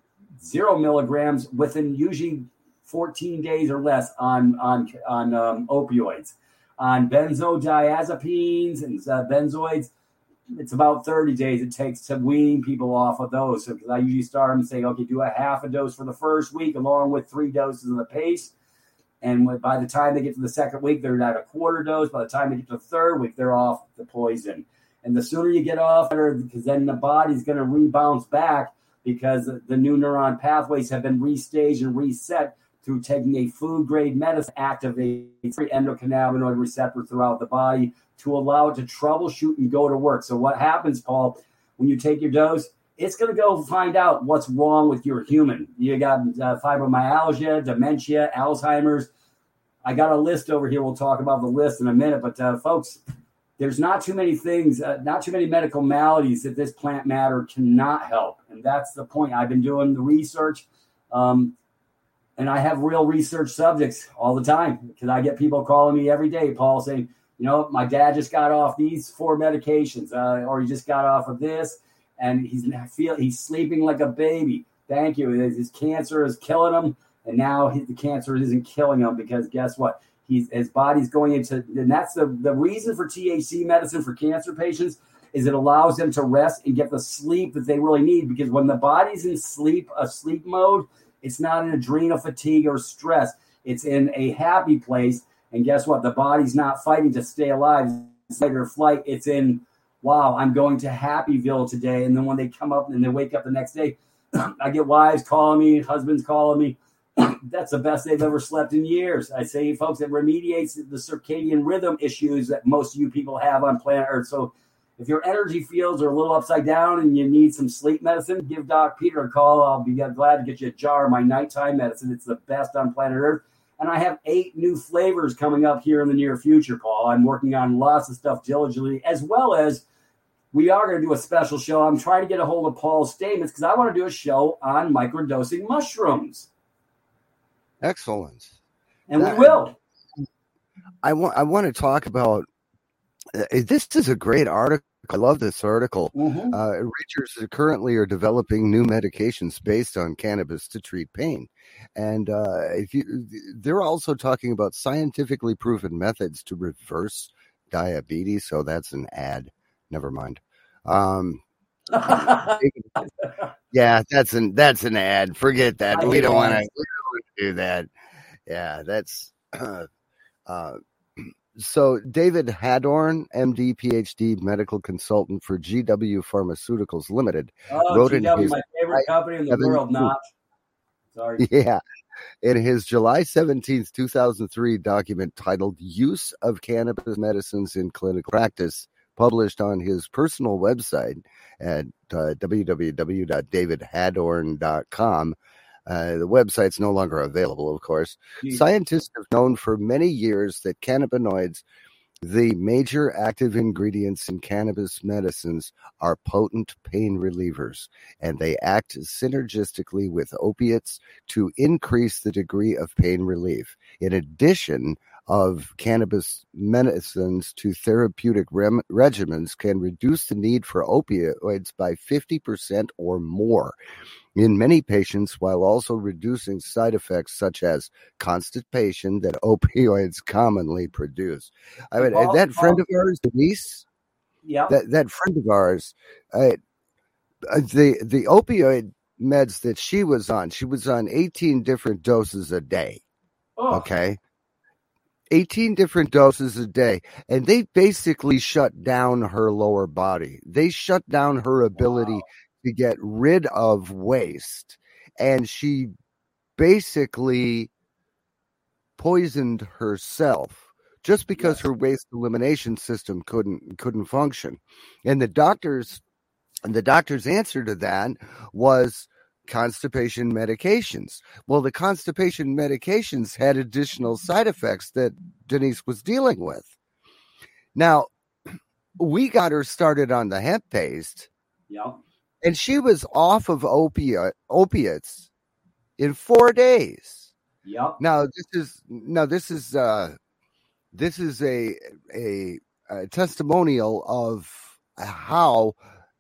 Speaker 2: zero milligrams within usually fourteen days or less on on on um, opioids. On benzodiazepines and uh, benzoids, it's about thirty days it takes to wean people off of those. So, because I usually start them saying, okay, do a half a dose for the first week along with three doses of the paste. And by the time they get to the second week, they're at a quarter dose. By the time they get to the third week, they're off the poison. And the sooner you get off, because then the body's going to rebound back because the new neuron pathways have been restaged and reset through taking a food-grade medicine, activates every endocannabinoid receptor throughout the body to allow it to troubleshoot and go to work. So what happens, Paul, when you take your dose, it's going to go find out what's wrong with your human. You got uh, fibromyalgia, dementia, Alzheimer's. I got a list over here. We'll talk about the list in a minute. But, uh, folks, there's not too many things, uh, not too many medical maladies that this plant matter cannot help. And that's the point. I've been doing the research, um, and I have real research subjects all the time because I get people calling me every day, Paul, saying, you know, my dad just got off these four medications uh, or he just got off of this. And he's I feel he's sleeping like a baby. Thank you. His cancer is killing him, and now his, the cancer isn't killing him because guess what? He's his body's going into, and that's the, the reason for T H C medicine for cancer patients is it allows them to rest and get the sleep that they really need. Because when the body's in sleep, a sleep mode, it's not in adrenal fatigue or stress. It's in a happy place. And guess what? The body's not fighting to stay alive. It's fight or flight. It's in, wow, I'm going to Happyville today. And then when they come up and they wake up the next day, I get wives calling me, husbands calling me. That's the best they've ever slept in years. I say, folks, it remediates the circadian rhythm issues that most of you people have on planet Earth. So if your energy fields are a little upside down and you need some sleep medicine, give Doc Peter a call. I'll be glad to get you a jar of my nighttime medicine. It's the best on planet Earth. And I have eight new flavors coming up here in the near future, Paul. I'm working on lots of stuff diligently, as well as we are going to do a special show. I'm trying to get a hold of Paul's statements because I want to do a show on microdosing mushrooms.
Speaker 1: Excellent.
Speaker 2: And that, we will.
Speaker 1: I want I want to talk about uh, this is a great article. I love this article. Mm-hmm. Uh, researchers currently are developing new medications based on cannabis to treat pain. And uh, if you, they're also talking about scientifically proven methods to reverse diabetes. So that's an ad. Never mind. Um, yeah, that's an that's an ad. Forget that. We don't want to do that. Yeah, that's uh, uh, so. David Hadorn, M D, P H D, medical consultant for G W Pharmaceuticals Limited,
Speaker 2: oh,
Speaker 1: wrote
Speaker 2: G W,
Speaker 1: in his
Speaker 2: my favorite company in the world. Not sorry.
Speaker 1: Yeah. In his July seventeenth, two thousand three document titled Use of Cannabis Medicines in Clinical Practice, published on his personal website at uh, w w w dot david hadorn dot com. Uh, the website's no longer available, of course. Jeez. Scientists have known for many years that cannabinoids, the major active ingredients in cannabis medicines, are potent pain relievers, and they act synergistically with opiates to increase the degree of pain relief. In addition, of cannabis medicines to therapeutic rem- regimens can reduce the need for opioids by fifty percent or more in many patients, while also reducing side effects such as constipation that opioids commonly produce. I mean,
Speaker 2: Paul,
Speaker 1: that friend
Speaker 2: Paul,
Speaker 1: of ours, Denise,
Speaker 2: yeah,
Speaker 1: that, that friend of ours, uh, the the opioid meds that she was on, she was on eighteen different doses a day.
Speaker 2: oh.
Speaker 1: Okay. eighteen different doses a day. And they basically shut down her lower body. They shut down her ability
Speaker 2: Wow.
Speaker 1: to get rid of waste. And she basically poisoned herself just because
Speaker 2: Yes.
Speaker 1: her waste elimination system couldn't couldn't function. And the doctors and the doctor's answer to that was constipation medications. Well, the constipation medications had additional side effects that Denise was dealing with. Now, we got her started on the hemp paste,
Speaker 2: Yeah.
Speaker 1: and she was off of opiate, opiates in four days.
Speaker 2: Yep.
Speaker 1: Now, this is now this is uh, this is a, a a testimonial of how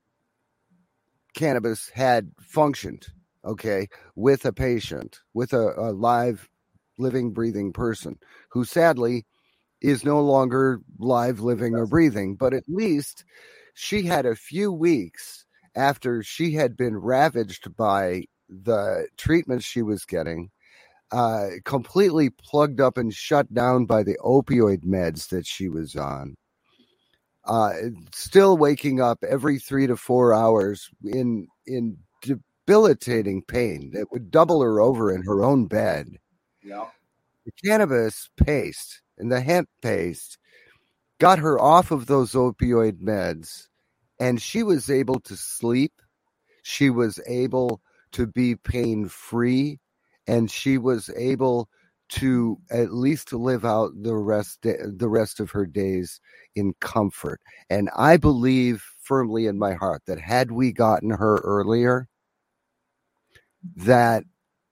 Speaker 1: cannabis had functioned, okay, with a patient, with a, a live, living, breathing person who sadly is no longer live, living, or breathing. But at least she had a few weeks after she had been ravaged by the treatments she was getting, uh, completely plugged up and shut down by the opioid meds that she was on. Uh, still waking up every three to four hours in in debilitating pain that would double her over in her own bed.
Speaker 2: Yeah.
Speaker 1: The cannabis paste and the hemp paste got her off of those opioid meds, and she was able to sleep. She was able to be pain-free, and she was able to at least live out the rest the rest of her days in comfort. And I believe firmly in my heart that had we gotten her earlier, that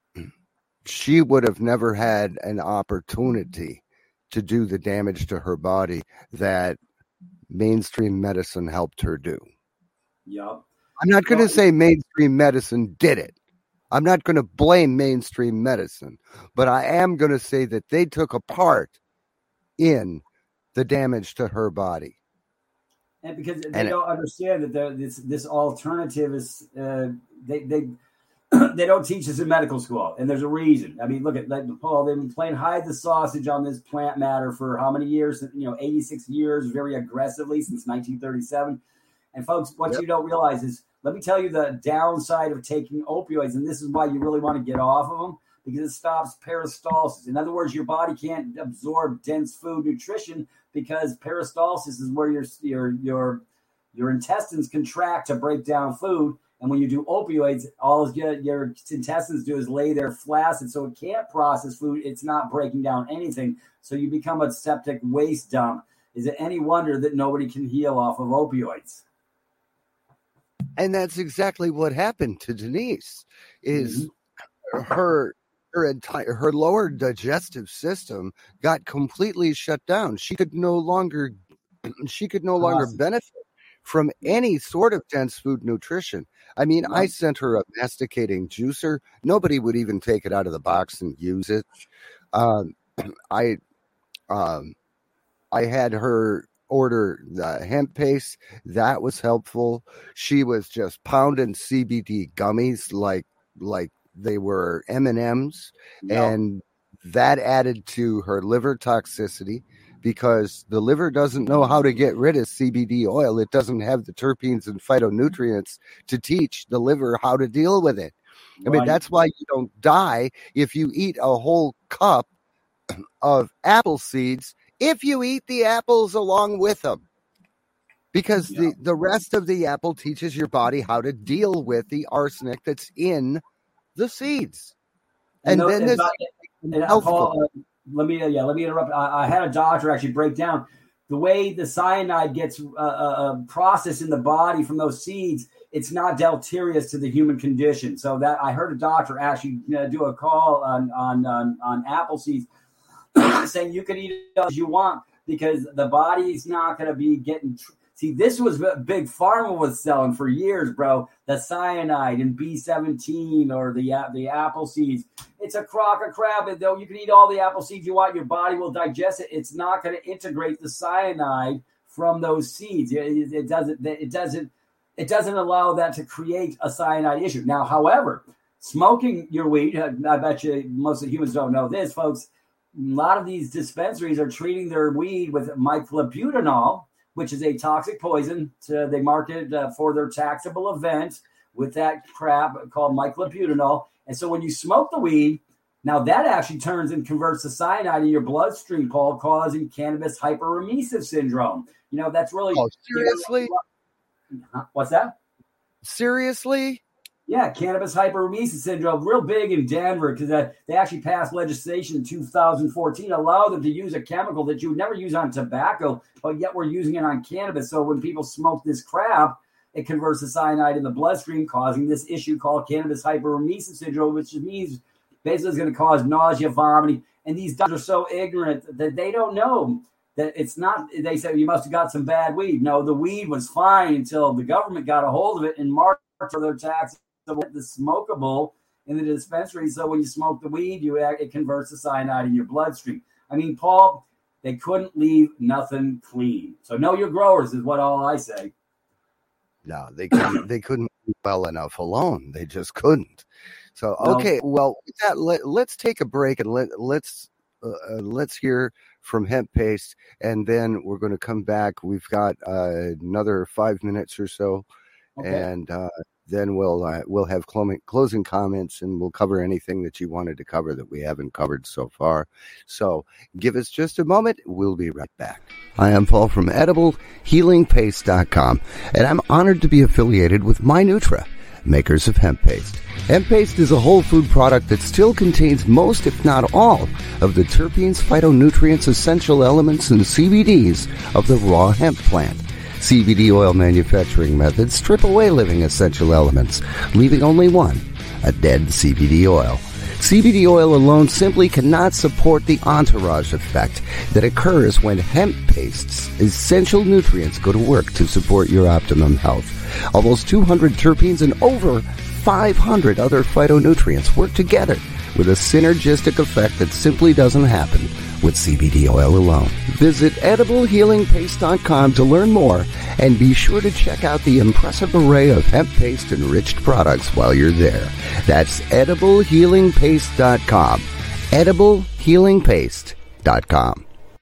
Speaker 1: she would have never had an opportunity to do the damage to her body that mainstream medicine helped her do.
Speaker 2: Yep.
Speaker 1: I'm not going to
Speaker 2: Well,
Speaker 1: say mainstream medicine did it. I'm not going to blame mainstream medicine, but I am going to say that they took a part in the damage to her body.
Speaker 2: And because they
Speaker 1: And it-
Speaker 2: don't understand that there- this this alternative is uh, they they they don't teach us in medical school, and there's a reason. I mean, look at like Paul. They've been playing hide the sausage on this plant matter for how many years? You know, eighty-six years, very aggressively since nineteen thirty-seven. And folks, what
Speaker 1: Yep.
Speaker 2: you don't realize is, let me tell you the downside of taking opioids, and this is why you really want to get off of them, because it stops peristalsis. In other words, your body can't absorb dense food nutrition because peristalsis is where your your your your intestines contract to break down food. And when you do opioids, all your, your intestines do is lay there flaccid, so it can't process food. It's not breaking down anything. So you become a septic waste dump. Is it any wonder that nobody can heal off of opioids?
Speaker 1: And that's exactly what happened to Denise. Is mm-hmm. her her entire her lower digestive system got completely shut down. She could no longer she could no longer awesome. benefit from any sort of dense food nutrition. I mean, yeah. I sent her a masticating juicer. Nobody would even take it out of the box and use it. Um, I um, I had her order the hemp paste. That was helpful. She was just pounding C B D gummies like like they were M and M's, yeah. and that added to her liver toxicity because the liver doesn't know how to get rid of C B D oil. It doesn't have the terpenes and phytonutrients to teach the liver how to deal with it. I mean, right. That's why you don't die if you eat a whole cup of apple seeds if you eat the apples along with them, because yeah. the, the rest of the apple teaches your body how to deal with the arsenic that's in the seeds. And, and then this
Speaker 2: and Paul, uh, let me uh, yeah let me interrupt. I, I had a doctor actually break down the way the cyanide gets uh, uh, processed in the body from those seeds. It's not deleterious to the human condition. So that I heard a doctor actually you know, do a call on on on, on apple seeds. saying you can eat as you want because the body's not going to be getting. Tr- See, this was what Big Pharma was selling for years, bro. The cyanide and B seventeen or the the apple seeds. It's a crock of crap. Though you can eat all the apple seeds you want, your body will digest it. It's not going to integrate the cyanide from those seeds. It, it, it doesn't. It doesn't. It doesn't allow that to create a cyanide issue. Now, however, smoking your weed, I bet you most of the humans don't know this, folks. A lot of these dispensaries are treating their weed with myclobutanol, which is a toxic poison. To, they market uh, for their taxable event with that crap called myclobutanol. And so when you smoke the weed, now that actually turns and converts the cyanide in your bloodstream, Paul, causing cannabis hyperemesis syndrome. You know, that's really...
Speaker 1: Oh, seriously?
Speaker 2: You know, what's that?
Speaker 1: Seriously?
Speaker 2: Yeah, cannabis hyperemesis syndrome, real big in Denver because uh, they actually passed legislation in two thousand fourteen, allowed them to use a chemical that you would never use on tobacco, but yet we're using it on cannabis. So when people smoke this crap, it converts the cyanide in the bloodstream, causing this issue called cannabis hyperemesis syndrome, which means basically it's going to cause nausea, vomiting. And these doctors are so ignorant that they don't know that it's not, they say, you must have got some bad weed. No, the weed was fine until the government got a hold of it in March for their taxes, the smokable in the dispensary. So when you smoke the weed, you it converts the cyanide in your bloodstream. I mean, Paul, they couldn't leave nothing clean. So know your growers is what all I say.
Speaker 1: No, they couldn't, they couldn't do well enough alone. They just couldn't. So, okay, no. well, with that, let, let's take a break and let, let's, uh, uh, let's hear from Hemp Paste, and then we're going to come back. We've got uh, another five minutes or so, okay. and uh, then we'll uh, we'll have closing closing comments, and we'll cover anything that you wanted to cover that we haven't covered so far. So give us just a moment. We'll be right back. Hi, I'm Paul from edible healing paste dot com, and I'm honored to be affiliated with MyNutra, makers of hemp paste. Hemp paste is a whole food product that still contains most, if not all, of the terpenes, phytonutrients, essential elements, and C B Ds of the raw hemp plant. C B D oil manufacturing methods strip away living essential elements, leaving only one, a dead C B D oil. C B D oil alone simply cannot support the entourage effect that occurs when hemp paste's essential nutrients go to work to support your optimum health. Almost two hundred terpenes and over five hundred other phytonutrients work together with a synergistic effect that simply doesn't happen with C B D oil alone. Visit edible healing paste dot com to learn more, and be sure to check out the impressive array of hemp paste enriched products while you're there. That's edible healing paste dot com. edible healing paste dot com.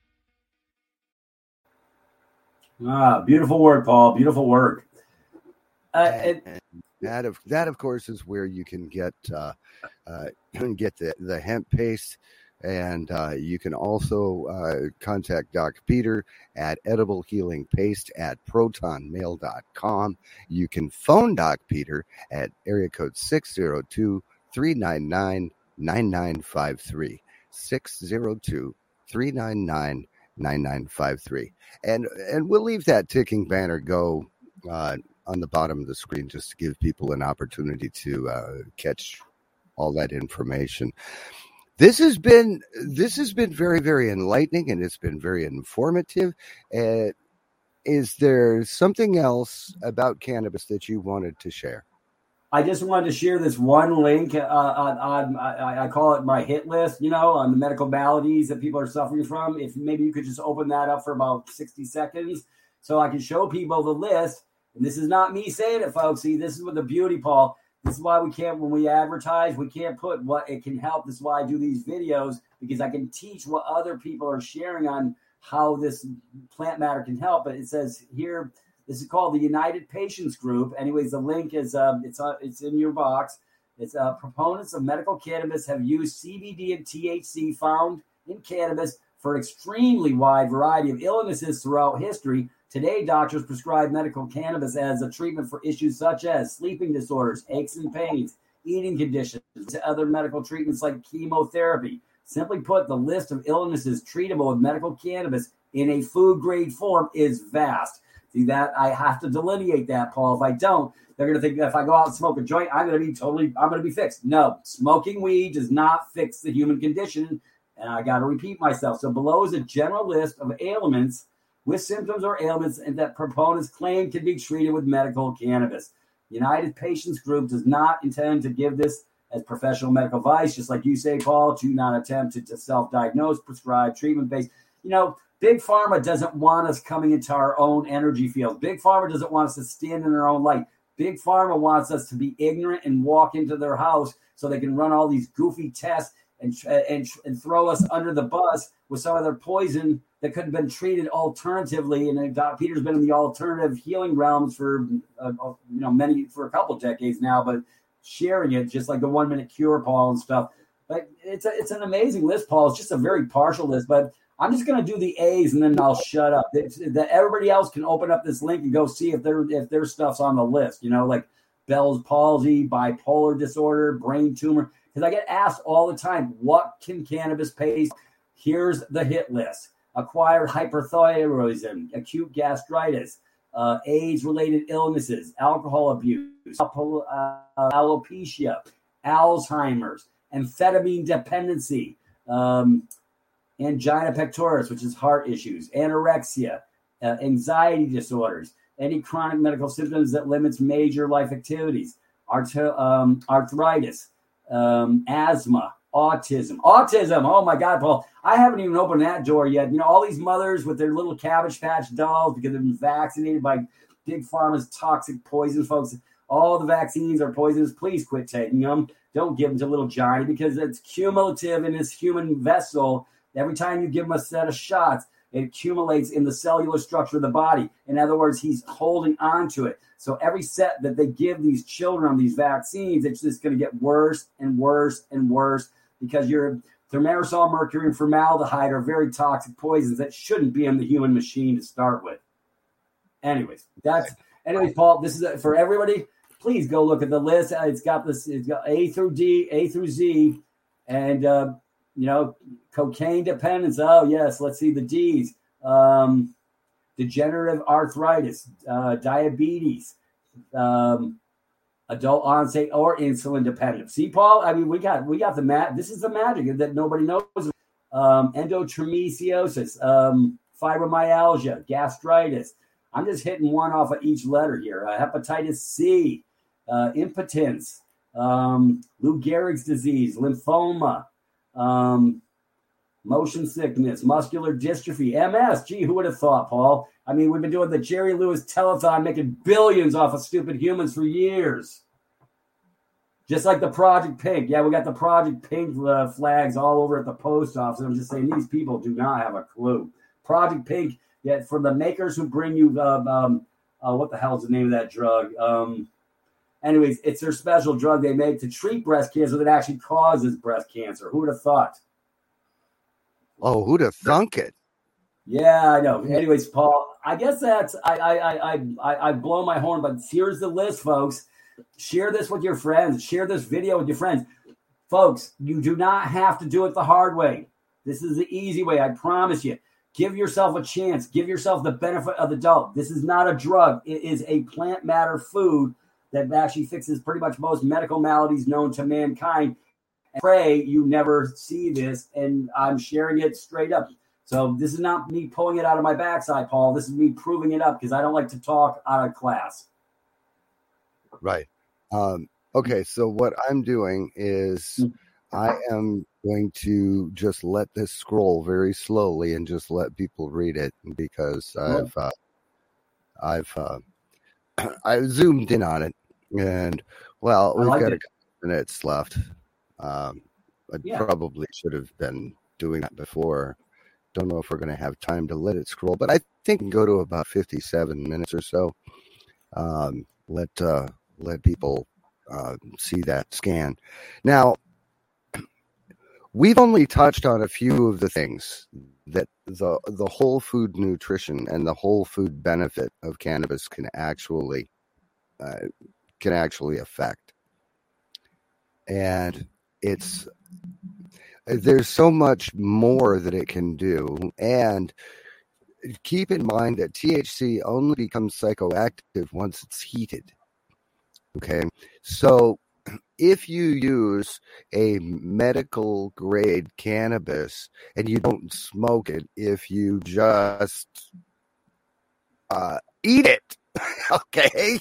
Speaker 2: Ah, beautiful work, Paul. Beautiful work. Uh,
Speaker 1: and, and that of that of course is where you can get uh, uh, get the, the hemp paste, and uh, you can also uh, contact Doc Peter at edible healing paste at proton mail dot com. You can phone Doc Peter at area code six zero two, three nine nine, nine nine five three. six zero two, three nine nine, nine nine five three. And and we'll leave that ticking banner go uh, on the bottom of the screen just to give people an opportunity to uh, catch all that information. This has been this has been very, very enlightening, and it's been very informative. Uh, is there something else about cannabis that you wanted to share?
Speaker 2: I just wanted to share this one link uh, on, on I, I call it my hit list, you know, on the medical maladies that people are suffering from. If maybe you could just open that up for about sixty seconds so I can show people the list. And this is not me saying it, folks. See, this is what the beauty, Paul. This is why we can't, when we advertise, we can't put what it can help. This is why I do these videos, because I can teach what other people are sharing on how this plant matter can help. But it says here, this is called the United Patients Group. Anyways, the link is um, it's uh, it's in your box. It's uh, proponents of medical cannabis have used C B D and T H C found in cannabis for an extremely wide variety of illnesses throughout history. Today, doctors prescribe medical cannabis as a treatment for issues such as sleeping disorders, aches and pains, eating conditions, to other medical treatments like chemotherapy. Simply put, the list of illnesses treatable with medical cannabis in a food-grade form is vast. See that? I have to delineate that, Paul. If I don't, they're going to think that if I go out and smoke a joint, I'm going to be totally, I'm going to be fixed. No, smoking weed does not fix the human condition. And I got to repeat myself. So below is a general list of ailments with symptoms or ailments and that proponents claim can be treated with medical cannabis. United Patients Group does not intend to give this as professional medical advice, just like you say, Paul, to not attempt to, to self-diagnose, prescribe, treatment-based. You know, Big Pharma doesn't want us coming into our own energy field. Big Pharma doesn't want us to stand in our own light. Big Pharma wants us to be ignorant and walk into their house so they can run all these goofy tests and and and throw us under the bus with some of their poison that could have been treated alternatively. And Doctor Peter's been in the alternative healing realms for uh, you know many for a couple of decades now, but sharing it just like the one minute cure, Paul, and stuff. But it's a, it's an amazing list, Paul. It's just a very partial list, but I'm just going to do the A's and then I'll shut up. That everybody else can open up this link and go see if their if their stuff's on the list. You know, like Bell's palsy, bipolar disorder, brain tumor. Because I get asked all the time, what can cannabis pay? Here's the hit list: acquired hyperthyroidism, acute gastritis, uh, AIDS-related illnesses, alcohol abuse, uh, alopecia, Alzheimer's, amphetamine dependency, um, angina pectoris, which is heart issues, anorexia, uh, anxiety disorders, any chronic medical symptoms that limits major life activities, art- um, arthritis, um, asthma, autism. Autism, oh my God, Paul. I haven't even opened that door yet. You know, all these mothers with their little Cabbage Patch dolls because they've been vaccinated by Big Pharma's toxic poison, folks. All the vaccines are poisonous. Please quit taking them. Don't give them to little Johnny because it's cumulative in his human vessel. Every time you give him a set of shots, it accumulates in the cellular structure of the body. In other words, he's holding on to it. So every set that they give these children on these vaccines, it's just going to get worse and worse and worse because your thimerosal, mercury, and formaldehyde are very toxic poisons that shouldn't be in the human machine to start with. Anyways, that's anyways, Paul. This is a, for everybody. Please go look at the list. It's got this. It's got A through D, A through Z, and uh, you know, cocaine dependence. Oh yes, let's see the D's. Um, degenerative arthritis, uh, diabetes, um, adult onset or insulin dependent. See, Paul, I mean, we got we got the mat. This is the magic that nobody knows. Um, endometriosis, um, fibromyalgia, gastritis. I'm just hitting one off of each letter here. Uh, hepatitis C, uh, impotence, um, Lou Gehrig's disease, lymphoma, um, motion sickness, muscular dystrophy, M S. Gee, who would have thought, Paul? I mean, we've been doing the Jerry Lewis telethon, making billions off of stupid humans for years. Just like the Project Pink. Yeah, we got the Project Pink uh, flags all over at the post office. I'm just saying these people do not have a clue. Project Pink, yeah, from the makers who bring you, uh, um, uh, what the hell is the name of that drug? Um, anyways, it's their special drug they make to treat breast cancer that actually causes breast cancer. Who would have thought?
Speaker 1: Oh, who'd have thunk it?
Speaker 2: Yeah, I know. Anyways, Paul, I guess that's I I I I I blow my horn, but here's the list, folks. Share this with your friends. Share this video with your friends. Folks, you do not have to do it the hard way. This is the easy way, I promise you. Give yourself a chance. Give yourself the benefit of the doubt. This is not a drug. It is a plant matter food that actually fixes pretty much most medical maladies known to mankind. And pray you never see this, and I'm sharing it straight up. So this is not me pulling it out of my backside, Paul. This is me proving it up because I don't like to talk out of class.
Speaker 1: Right. Um, okay, so what I'm doing is I am going to just let this scroll very slowly and just let people read it because I've uh, I've uh, I zoomed in on it, and well, we've like got it. a couple minutes left. Um, I yeah. probably should have been doing that before. Don't know if we're going to have time to let it scroll, but I think we can go to about fifty-seven minutes or so. Um, let uh, let people uh, see that scan. Now, we've only touched on a few of the things that the the whole food nutrition and the whole food benefit of cannabis can actually uh, can actually affect, and it's there's so much more that it can do. And keep in mind that T H C only becomes psychoactive once it's heated. Okay, so if you use a medical grade cannabis and you don't smoke it, if you just uh, eat it, okay?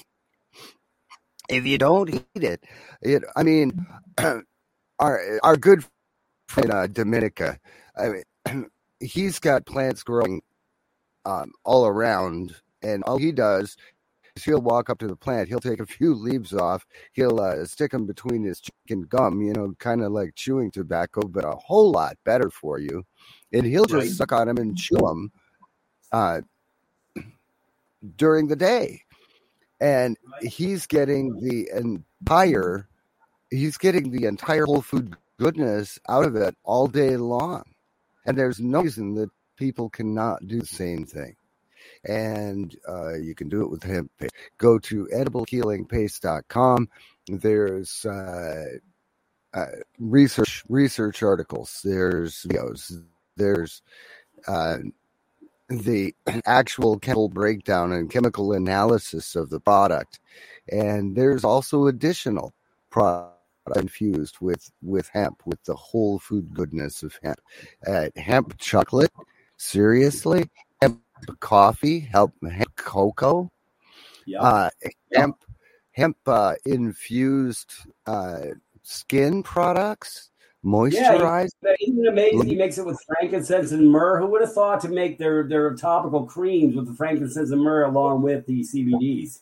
Speaker 1: If you don't eat it, it I mean, our our good friend uh, Dominica, I mean, he's got plants growing um, all around, and all he does is he'll walk up to the plant, he'll take a few leaves off, he'll uh, stick them between his chicken gum, you know, kind of like chewing tobacco, but a whole lot better for you, and he'll just
Speaker 2: Right.
Speaker 1: suck on them and chew them uh, during the day. And he's getting the entire, he's getting the entire whole food goodness out of it all day long. And there's no reason that people cannot do the same thing. And uh, you can do it with hemp paste. Go to edible healing paste dot com. There's uh, uh, research research articles. There's videos. There's uh, the actual chemical breakdown and chemical analysis of the product. And there's also additional products infused with, with hemp, with the whole food goodness of hemp. Uh, hemp chocolate, seriously? Hemp coffee, hemp, hemp cocoa,
Speaker 2: Yeah.
Speaker 1: uh, hemp, hemp uh, infused uh, skin products, moisturize.
Speaker 2: Yeah, isn't it amazing? He makes it with frankincense and myrrh. Who would have thought to make their, their topical creams with the frankincense and myrrh along with the C B Ds?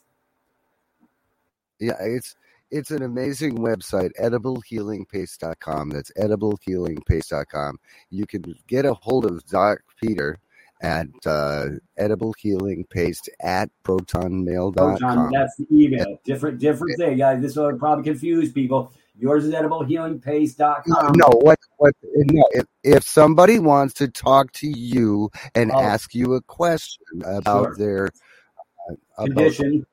Speaker 1: Yeah, it's it's an amazing website, edible healing paste dot com. That's edible healing paste dot com. You can get a hold of Doc Peter at uh, ediblehealingpaste at protonmail dot com.
Speaker 2: Proton, that's the email. Different different thing, guys. This will probably confuse people. Yours is edible healing paste dot com.
Speaker 1: No, what what no, if, if somebody wants to talk to you and
Speaker 2: Oh.
Speaker 1: ask you a question about
Speaker 2: Sure.
Speaker 1: their uh, about,
Speaker 2: Condition.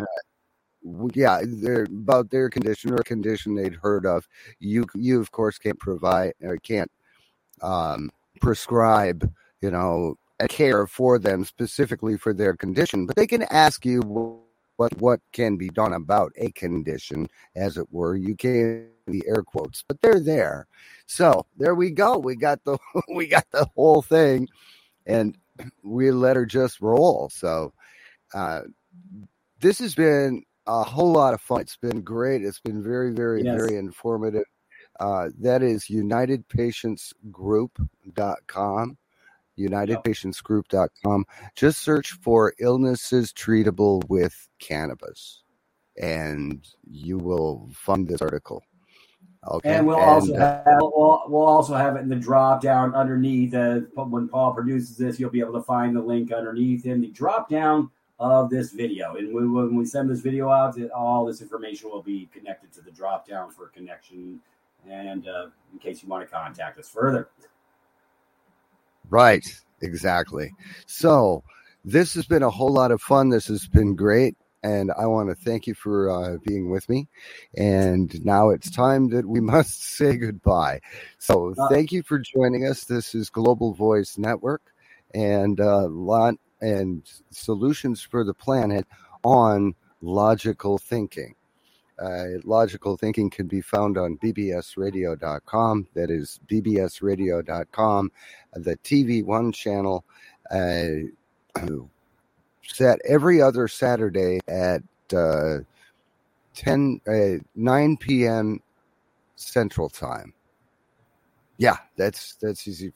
Speaker 1: yeah, their about their condition or a condition they'd heard of, you you of course can't provide or can't um, prescribe, you know, a care for them specifically for their condition, but they can ask you what what can be done about a condition, as it were. You can the air quotes, but they're there. So there we go. We got the we got the whole thing, and we let her just roll. So uh, this has been a whole lot of fun. It's been great. It's been very, very,
Speaker 2: Yes.
Speaker 1: very informative. Uh, that is united patients group dot com. united patients group dot com. Just search for illnesses treatable with cannabis, and you will find this article. Okay,
Speaker 2: And we'll
Speaker 1: and,
Speaker 2: also
Speaker 1: uh,
Speaker 2: have we'll, we'll also have it in the drop down underneath. Uh, when Paul produces this, you'll be able to find the link underneath in the drop down of this video. And we, when we send this video out, all this information will be connected to the drop down for connection, and uh, in case you want to contact us further.
Speaker 1: Right, exactly. So this has been a whole lot of fun. This has been great. And I want to thank you for uh, being with me. And now it's time that we must say goodbye. So thank you for joining us. This is Global Voice Network and uh, lot and Solutions for the Planet on Logical Thinking. Uh, Logical Thinking can be found on b b s radio dot com. That is b b s radio dot com. The T V one channel. Uh, set every other Saturday at uh, ten, uh, nine p.m. Central Time. Yeah, that's that's easy.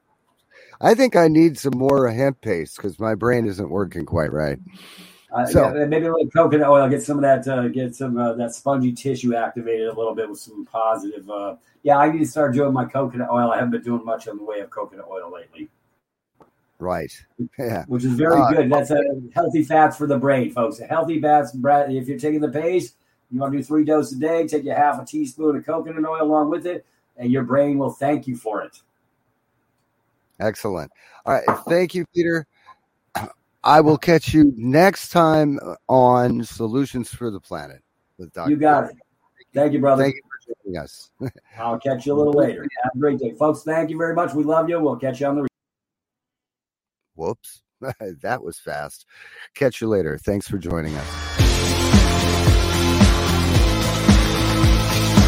Speaker 1: I think I need some more hemp paste because my brain isn't working quite right.
Speaker 2: Uh,
Speaker 1: So-
Speaker 2: yeah, maybe a little coconut oil, get some of that, uh, get some uh, that spongy tissue activated a little bit with some positive. Uh, yeah, I need to start doing my coconut oil. I haven't been doing much in the way of coconut oil lately,
Speaker 1: Right. Yeah.
Speaker 2: which is very
Speaker 1: Uh,
Speaker 2: good. That's a healthy fats for the brain, folks. Healthy fats. If you're taking the paste, you want to do three doses a day. Take a half a teaspoon of coconut oil along with it, and your brain will thank you for it.
Speaker 1: Excellent. All right. Thank you, Peter. I will catch you next time on Solutions for the Planet with Doctor
Speaker 2: You got it. Thank you, brother.
Speaker 1: Thank you for joining us.
Speaker 2: I'll catch you a little later. Have a great day, folks. Thank you very much. We love you. We'll catch you on the.
Speaker 1: Whoops. That was fast. Catch you later. Thanks for joining us.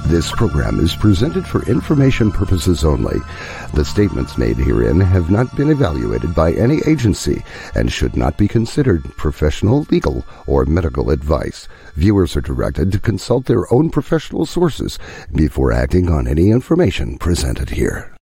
Speaker 1: This program is presented for information purposes only. The statements made herein have not been evaluated by any agency and should not be considered professional, legal, or medical advice. Viewers are directed to consult their own professional sources before acting on any information presented here.